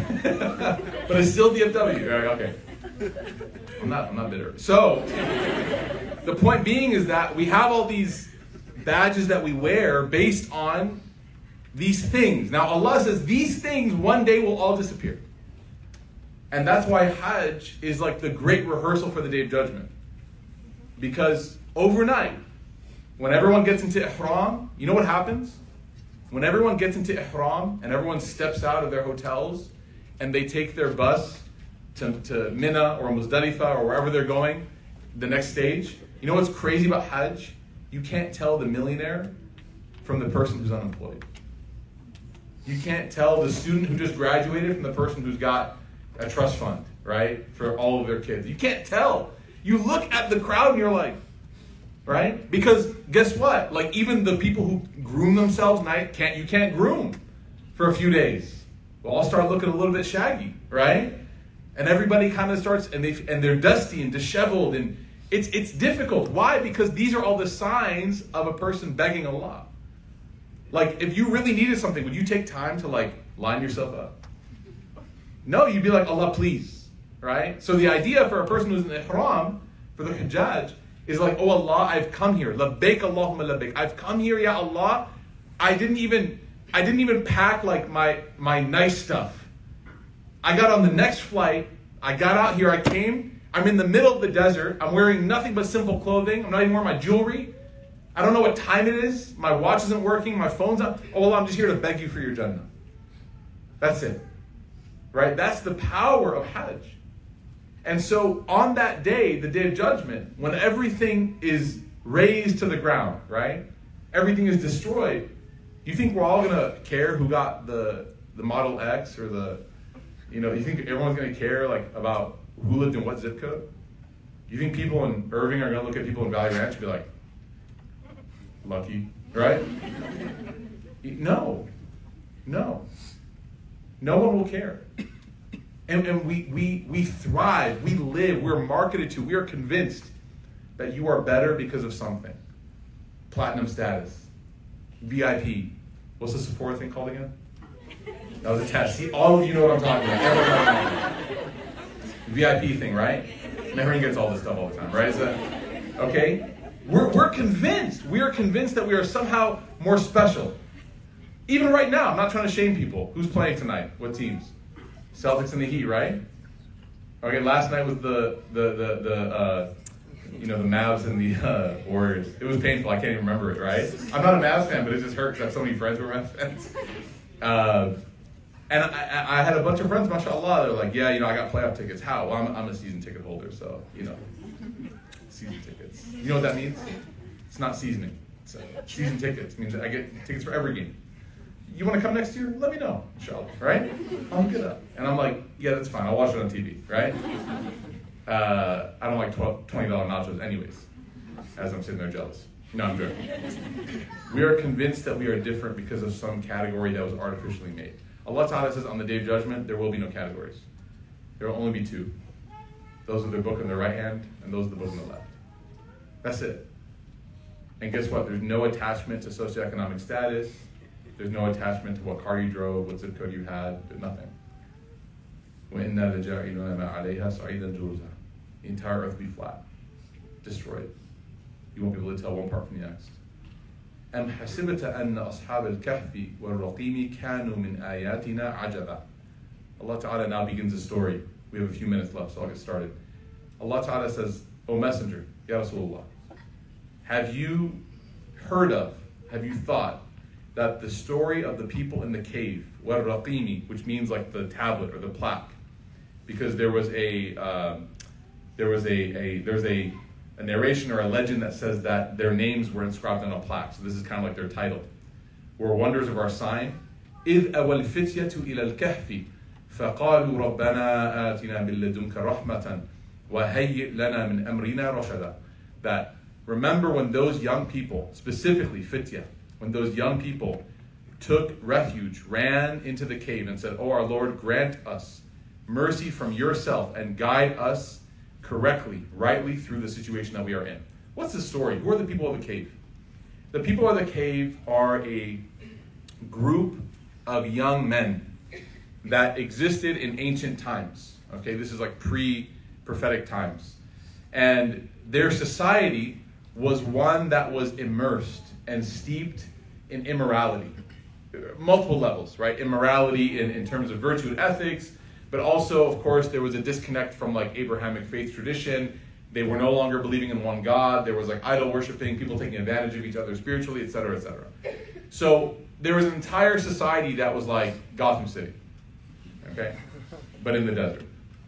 But it's still D F W. Right? Okay. I'm not, I'm not bitter. So, the point being is that we have all these badges that we wear based on these things. Now Allah says these things one day will all disappear. And that's why Hajj is like the great rehearsal for the Day of Judgment. Because overnight, when everyone gets into Ihram, you know what happens? When everyone gets into Ihram and everyone steps out of their hotels and they take their bus to, to Mina or Muzdalifah or wherever they're going, the next stage, you know what's crazy about Hajj? You can't tell the millionaire from the person who's unemployed. You can't tell the student who just graduated from the person who's got a trust fund, right, for all of their kids. You can't tell. You look at the crowd and you're like, right? Because guess what? Like even the people who groom themselves, night can't you can't groom for a few days. We'll all start looking a little bit shaggy, right? And everybody kind of starts, and they and they're dusty and disheveled, and it's it's difficult. Why? Because these are all the signs of a person begging Allah. Like, if you really needed something, would you take time to, like, line yourself up? No, you'd be like, Allah, please, right? So the idea for a person who's in ihram, for the Hajjaj, is like, oh Allah, I've come here. Labbaik Allahumma labbaik. I've come here, Ya Allah. I didn't even, I didn't even pack, like, my, my nice stuff. I got on the next flight. I got out here. I came. I'm in the middle of the desert. I'm wearing nothing but simple clothing. I'm not even wearing my jewelry. I don't know what time it is. My watch isn't working. My phone's not. Oh, Allah, I'm just here to beg you for your Jannah. That's it. Right? That's the power of Hajj. And so on that day, the day of judgment, when everything is razed to the ground, right? Everything is destroyed. You think we're all gonna care who got the the Model X or the, you know, you think everyone's gonna care like about who lived in what zip code? You think people in Irving are gonna look at people in Valley Ranch and be like, lucky, right? No, no, no one will care. And, and we, we, we thrive, we live, we're marketed to, we are convinced that you are better because of something. Platinum status, V I P. What's the Sephora thing called again? That was a test. See, all of you know what I'm talking about. Everyone V I P thing, right? Mehrin gets all this stuff all the time, right? Is that, okay? We're, we're convinced. We are convinced that we are somehow more special. Even right now, I'm not trying to shame people. Who's playing tonight? What teams? Celtics and the Heat, right? Okay, last night was the the the, the uh, you know the Mavs and the uh, Warriors. It was painful. I can't even remember it, right? I'm not a Mavs fan, but it just hurt because I have so many friends who are Mavs fans. Uh, and I, I had a bunch of friends, mashallah. They're like, yeah, you know, I got playoff tickets. How? Well, I'm, I'm a season ticket holder, so you know, season tickets. You know what that means? It's not seasoning. It's, uh, season tickets means that I get tickets for every game. You want to come next year? Let me know, inshallah, right? I'll get up. And I'm like, yeah, that's fine. I'll watch it on T V, right? Uh, I don't like twenty dollars nachos anyways, as I'm sitting there jealous. No, I'm joking. We are convinced that we are different because of some category that was artificially made. Allah Ta'ala says on the Day of Judgment, there will be no categories. There will only be two. Those are the book in the right hand, and those are the book in the left. That's it. And guess what? There's no attachment to socioeconomic status. There's no attachment to what car you drove, what zip code you had. There's nothing. وَإِنَّا لَجَاعِلُونَ مَا عَلَيْهَا صَعِيدًا جُرُزًا. The entire earth will be flat, destroyed. You won't be able to tell one part from the next. أَمْ حَسِبْتَ أَنَّ أَصْحَابَ الْكَهْفِ وَالرَّقِيمِ كَانُوا مِنْ آيَاتِنَا عَجَبًا. Allah Ta'ala now begins the story. We have a few minutes left, so I'll get started. Allah Ta'ala says, O Messenger, Ya Rasulullah, have you heard of, have you thought that the story of the people in the cave, وَالرَّقِيمِ, which means like the tablet or the plaque, because there was a um, there was a, a there's a, a narration or a legend that says that their names were inscribed on a plaque. So this is kind of like their title. We're wonders of our sign. إِذْ أَوَى الْفِتْيَةُ إِلَى الْكَهْفِ فَقَالُوا رَبَّنَا آتِنَا بِاللَّدُنْكَ رَحْمَةً وَهَيِّئْ لَنَا مِنْ أَمْرِنَا رَشَدًا. That remember when those young people, specifically fitya, when those young people took refuge, ran into the cave and said, "Oh, our Lord, grant us mercy from yourself and guide us correctly, rightly through the situation that we are in." What's the story? Who are the people of the cave? The people of the cave are a group of young men that existed in ancient times. Okay, this is like pre-prophetic times. And their society was one that was immersed and steeped in immorality. Multiple levels, right? Immorality in, in terms of virtue and ethics, but also, of course, there was a disconnect from like Abrahamic faith tradition. They were no longer believing in one God. There was like idol worshiping, people taking advantage of each other spiritually, et cetera, et cetera. So there was an entire society that was like Gotham City, okay? But in the desert.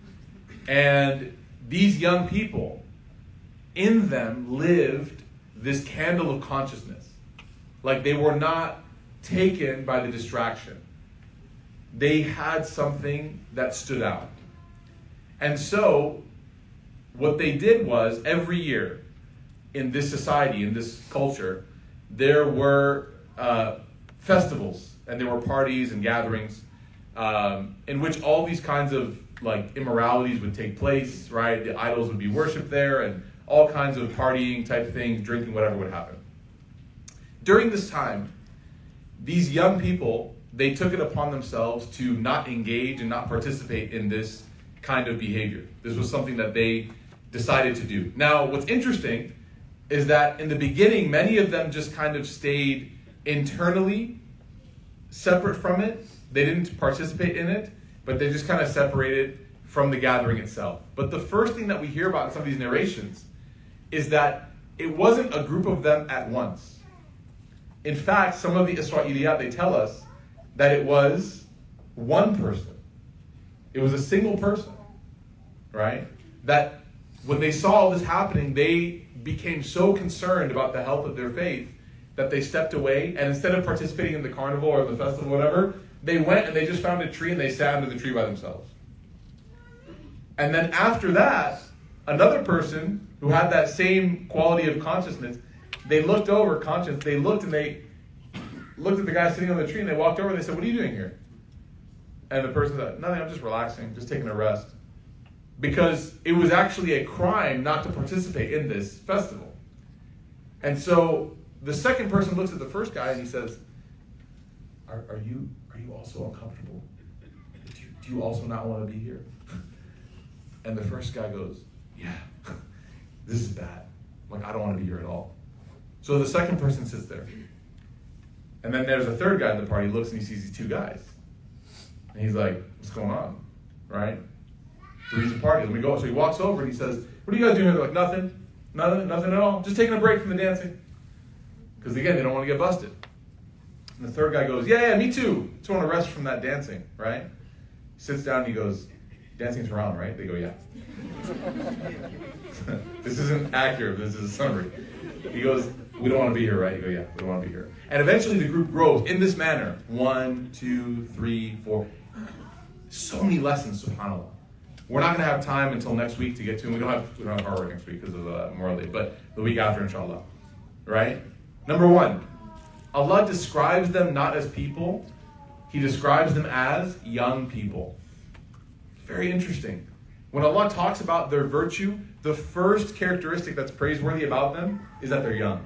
And these young people, in them lived this candle of consciousness. Like they were not taken by the distraction. They had something that stood out. And so what they did was every year in this society, in this culture, there were uh, festivals and there were parties and gatherings um, in which all these kinds of like immoralities would take place, right? The idols would be worshipped there and all kinds of partying type things, drinking, whatever would happen. During this time, these young people, they took it upon themselves to not engage and not participate in this kind of behavior. This was something that they decided to do. Now, what's interesting is that in the beginning, many of them just kind of stayed internally separate from it. They didn't participate in it, but they just kind of separated from the gathering itself. But the first thing that we hear about in some of these narrations is that it wasn't a group of them at once. In fact, some of the Isra'iliyat, they tell us that it was one person. It was a single person, right? that when they saw all this happening, they became so concerned about the health of their faith that they stepped away, and instead of participating in the carnival or the festival or whatever, they went and they just found a tree and they sat under the tree by themselves. And then after that, another person who had that same quality of consciousness, they looked over, conscious, they looked and they looked at the guy sitting on the tree and they walked over and they said, "What are you doing here?" And the person said, "Nothing, I'm just relaxing, just taking a rest." Because it was actually a crime not to participate in this festival. And so the second person looks at the first guy and he says, Are, are you are you also uncomfortable? Do you, do you also not want to be here? And the first guy goes, "Yeah, this is bad. Like, I don't want to be here at all." So the second person sits there. And then there's a third guy in the party, looks and he sees these two guys. And he's like, "What's going on?" Right? So he's a party. Let me go. So he walks over and he says, "What are you guys doing here?" They're like, "Nothing. Nothing, nothing at all. Just taking a break from the dancing." Because again, they don't want to get busted. And the third guy goes, "Yeah, yeah, me too. Just want to rest from that dancing," right? He sits down and he goes, "Dancing's haram, right?" They go, "Yeah." This isn't accurate. This is a summary. He goes, "We don't want to be here, right?" You go, "Yeah, we don't want to be here." And eventually the group grows in this manner. One, two, three, four. So many lessons, subhanAllah. We're not going to have time until next week to get to them. We don't have, we don't have Harvard next week because of uh, Memorial Day, but the week after, inshallah. Right? Number one, Allah describes them not as people. He describes them as young people. Very interesting. When Allah talks about their virtue, the first characteristic that's praiseworthy about them is that they're young.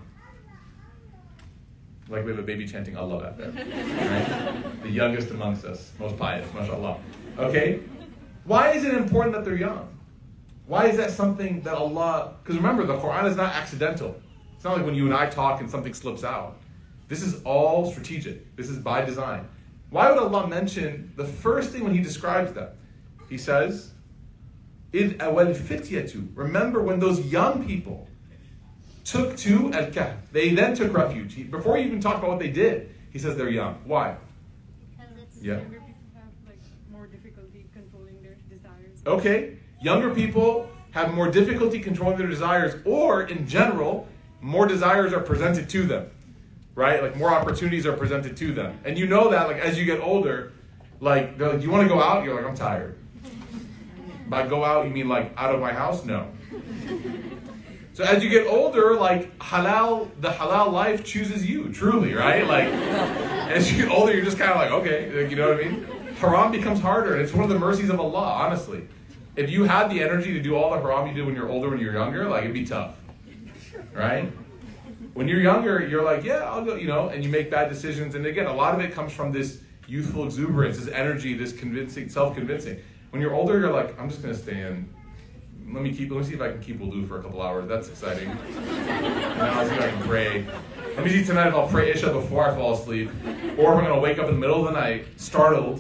Like we have a baby chanting Allah back there. Right? The youngest amongst us. Most pious, mashallah. Okay? Why is it important that they're young? Why is that something that Allah... Because remember, the Quran is not accidental. It's not like when you and I talk and something slips out. This is all strategic. This is by design. Why would Allah mention the first thing when He describes them? He says, إِذْ أَوَلْ فِتْيَةُ. Remember when those young people took to Al-Kahf. They then took refuge. He, before you even talk about what they did, He says they're young. Why? Yeah. Younger people have like more difficulty controlling their desires. Okay. Younger people have more difficulty controlling their desires, or in general, more desires are presented to them. Right? Like more opportunities are presented to them. And you know that like as you get older, like they're like, "Do you want to go out?" You're like, "I'm tired." By go out, you mean like out of my house? No. So as you get older, like halal, the halal life chooses you, truly, right? Like as you get older, you're just kind of like, okay, like, you know what I mean? Haram becomes harder, and it's one of the mercies of Allah, honestly. If you had the energy to do all the haram you did when you're older, when you're younger, like it'd be tough, right? When you're younger, you're like, yeah, I'll go, you know, and you make bad decisions. And again, a lot of it comes from this youthful exuberance, this energy, this convincing, self-convincing. When you're older, you're like, I'm just going to stay in. Let me keep. Let me see if I can keep wudu for a couple hours. That's exciting. And then I'll see if I can pray. Let me see tonight if I'll pray Isha before I fall asleep, or if I'm going to wake up in the middle of the night, startled,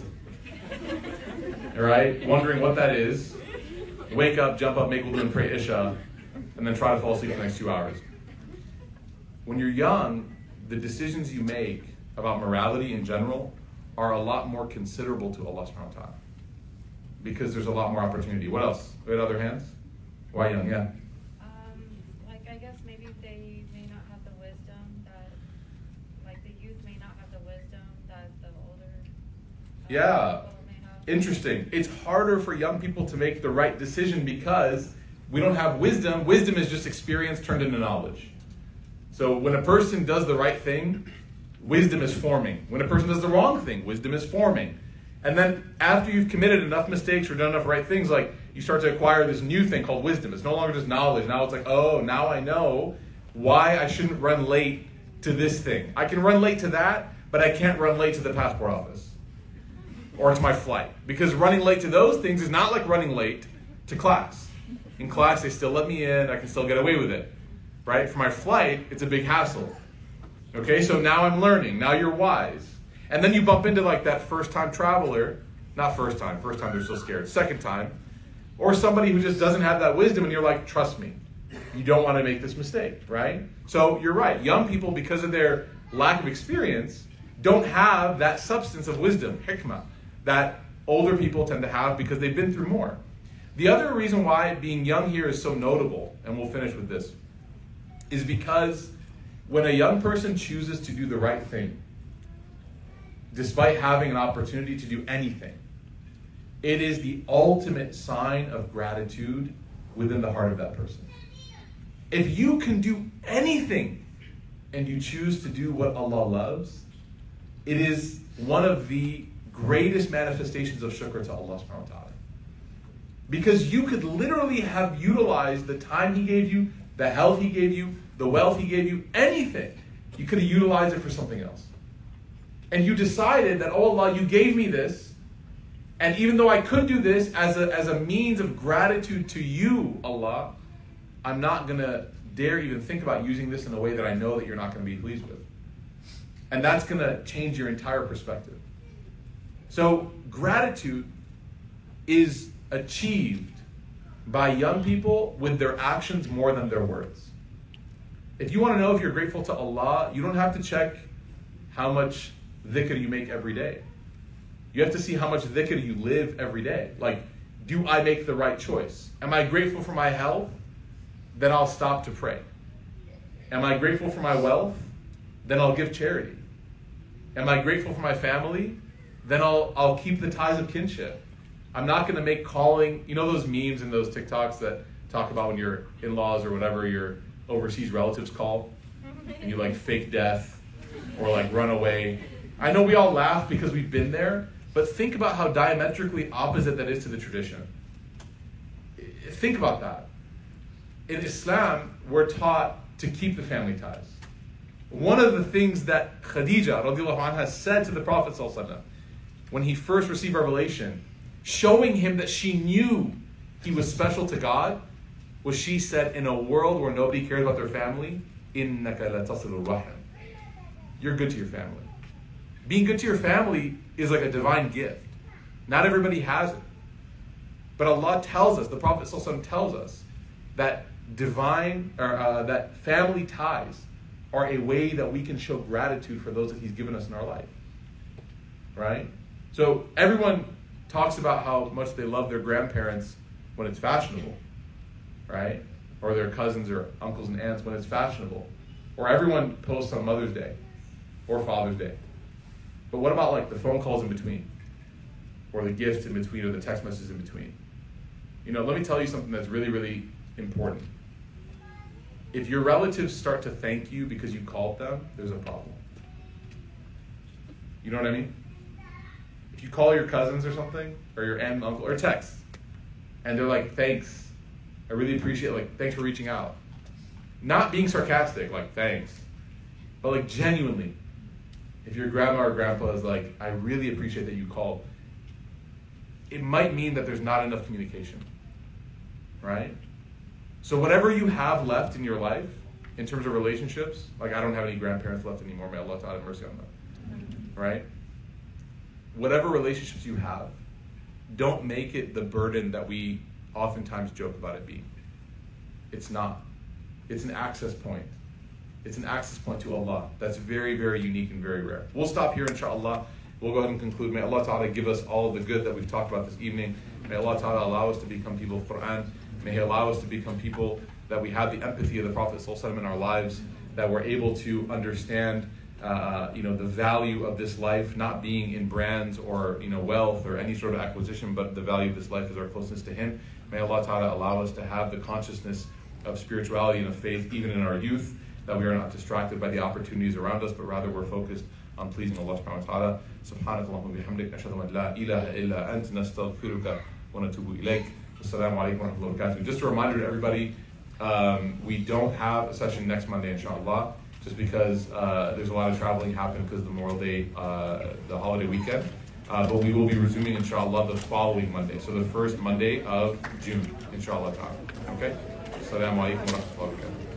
all right, wondering what that is. Wake up, jump up, make wudu, and pray Isha, and then try to fall asleep for the next two hours. When you're young, the decisions you make about morality in general are a lot more considerable to Allah subhanahu wa ta'ala. Because there's a lot more opportunity. What else? We had other hands? Why young? Yeah. Um, like I guess maybe they may not have the wisdom that, like the youth may not have the wisdom that the older uh, Yeah. people may have. Interesting. It's harder for young people to make the right decision because we don't have wisdom. Wisdom is just experience turned into knowledge. So when a person does the right thing, wisdom is forming. When a person does the wrong thing, wisdom is forming. And then after you've committed enough mistakes or done enough right things, like you start to acquire this new thing called wisdom. It's no longer just knowledge. Now it's like, oh, now I know why I shouldn't run late to this thing. I can run late to that, but I can't run late to the passport office or to my flight. Because running late to those things is not like running late to class. In class, they still let me in. I can still get away with it. Right? For my flight, it's a big hassle. Okay, so now I'm learning. Now you're wise. And then you bump into like that first time traveler, not first time, first time they're so scared, second time, or somebody who just doesn't have that wisdom and you're like, trust me, you don't want to make this mistake, right? So you're right, young people, because of their lack of experience, don't have that substance of wisdom, hikmah, that older people tend to have because they've been through more. The other reason why being young here is so notable, and we'll finish with this, is because when a young person chooses to do the right thing, despite having an opportunity to do anything, it is the ultimate sign of gratitude within the heart of that person. If you can do anything and you choose to do what Allah loves, it is one of the greatest manifestations of shukr to Allah subhanahu wa ta'ala. Because you could literally have utilized the time He gave you, the health He gave you, the wealth He gave you, anything. You could have utilized it for something else. And you decided that, oh Allah, you gave me this, and even though I could do this as a, as a means of gratitude to you, Allah, I'm not going to dare even think about using this in a way that I know that you're not going to be pleased with. And that's going to change your entire perspective. So gratitude is achieved by young people with their actions more than their words. If you want to know if you're grateful to Allah, you don't have to check how much dhikr you make every day. You have to see how much dhikr you live every day. Like, do I make the right choice? Am I grateful for my health? Then I'll stop to pray. Am I grateful for my wealth? Then I'll give charity. Am I grateful for my family? Then I'll I'll keep the ties of kinship. I'm not going to make calling, you know those memes and those TikToks that talk about when your in-laws or whatever your overseas relatives call and you like fake death or like run away. I know we all laugh because we've been there, but think about how diametrically opposite that is to the tradition. Think about that. In Islam, we're taught to keep the family ties. One of the things that Khadija radiallahu anha said to the Prophet sallallahu alaihi wasallam when he first received revelation, showing him that she knew he was special to God, was she said, in a world where nobody cares about their family, إِنَّكَ لَتَصِلُ الرَّحِمَ. You're good to your family. Being good to your family is like a divine gift. Not everybody has it. But Allah tells us, the Prophet ﷺ tells us, that divine, or uh, that family ties are a way that we can show gratitude for those that He's given us in our life. Right? So everyone talks about how much they love their grandparents when it's fashionable, right? Or their cousins or uncles and aunts when it's fashionable. Or everyone posts on Mother's Day or Father's Day. But what about like the phone calls in between? Or the gifts in between, or the text messages in between? You know, let me tell you something that's really, really important. If your relatives start to thank you because you called them, there's a problem. You know what I mean? If you call your cousins or something, or your aunt and uncle, or text, and they're like, thanks, I really appreciate it, like, thanks for reaching out. Not being sarcastic, like, thanks, but like genuinely. If your grandma or grandpa is like, I really appreciate that you called, it might mean that there's not enough communication, right? So whatever you have left in your life, in terms of relationships, like I don't have any grandparents left anymore, may Allah ta'ala have mercy on them, right? Whatever relationships you have, don't make it the burden that we oftentimes joke about it being. It's not. It's an access point. It's an access point to Allah. That's very, very unique and very rare. We'll stop here, inshallah. We'll go ahead and conclude. May Allah ta'ala give us all the good that we've talked about this evening. May Allah ta'ala allow us to become people of Quran. May He allow us to become people that we have the empathy of the Prophet ﷺ in our lives, that we're able to understand uh, you know, the value of this life, not being in brands or you know wealth or any sort of acquisition, but the value of this life is our closeness to Him. May Allah ta'ala allow us to have the consciousness of spirituality and of faith even in our youth, that we are not distracted by the opportunities around us, but rather we're focused on pleasing Allah subhanahu wa ta'ala. Subhanakallahumma bihamdik, nashhadu an la ilaha illa ant, nastaghfiruka wa natubu ilayk. Assalamu alaikum wa rahmatullahi wa barakatuh. Just a reminder to everybody, um, we don't have a session next Monday, inshallah, just because uh, there's a lot of traveling happening because of the Memorial Day, uh, the holiday weekend. Uh, but we will be resuming, inshallah, the following Monday. So the first Monday of June, inshallah ta'ala. Okay? Assalamu alaikum wa rahmatullahi wa barakatuh.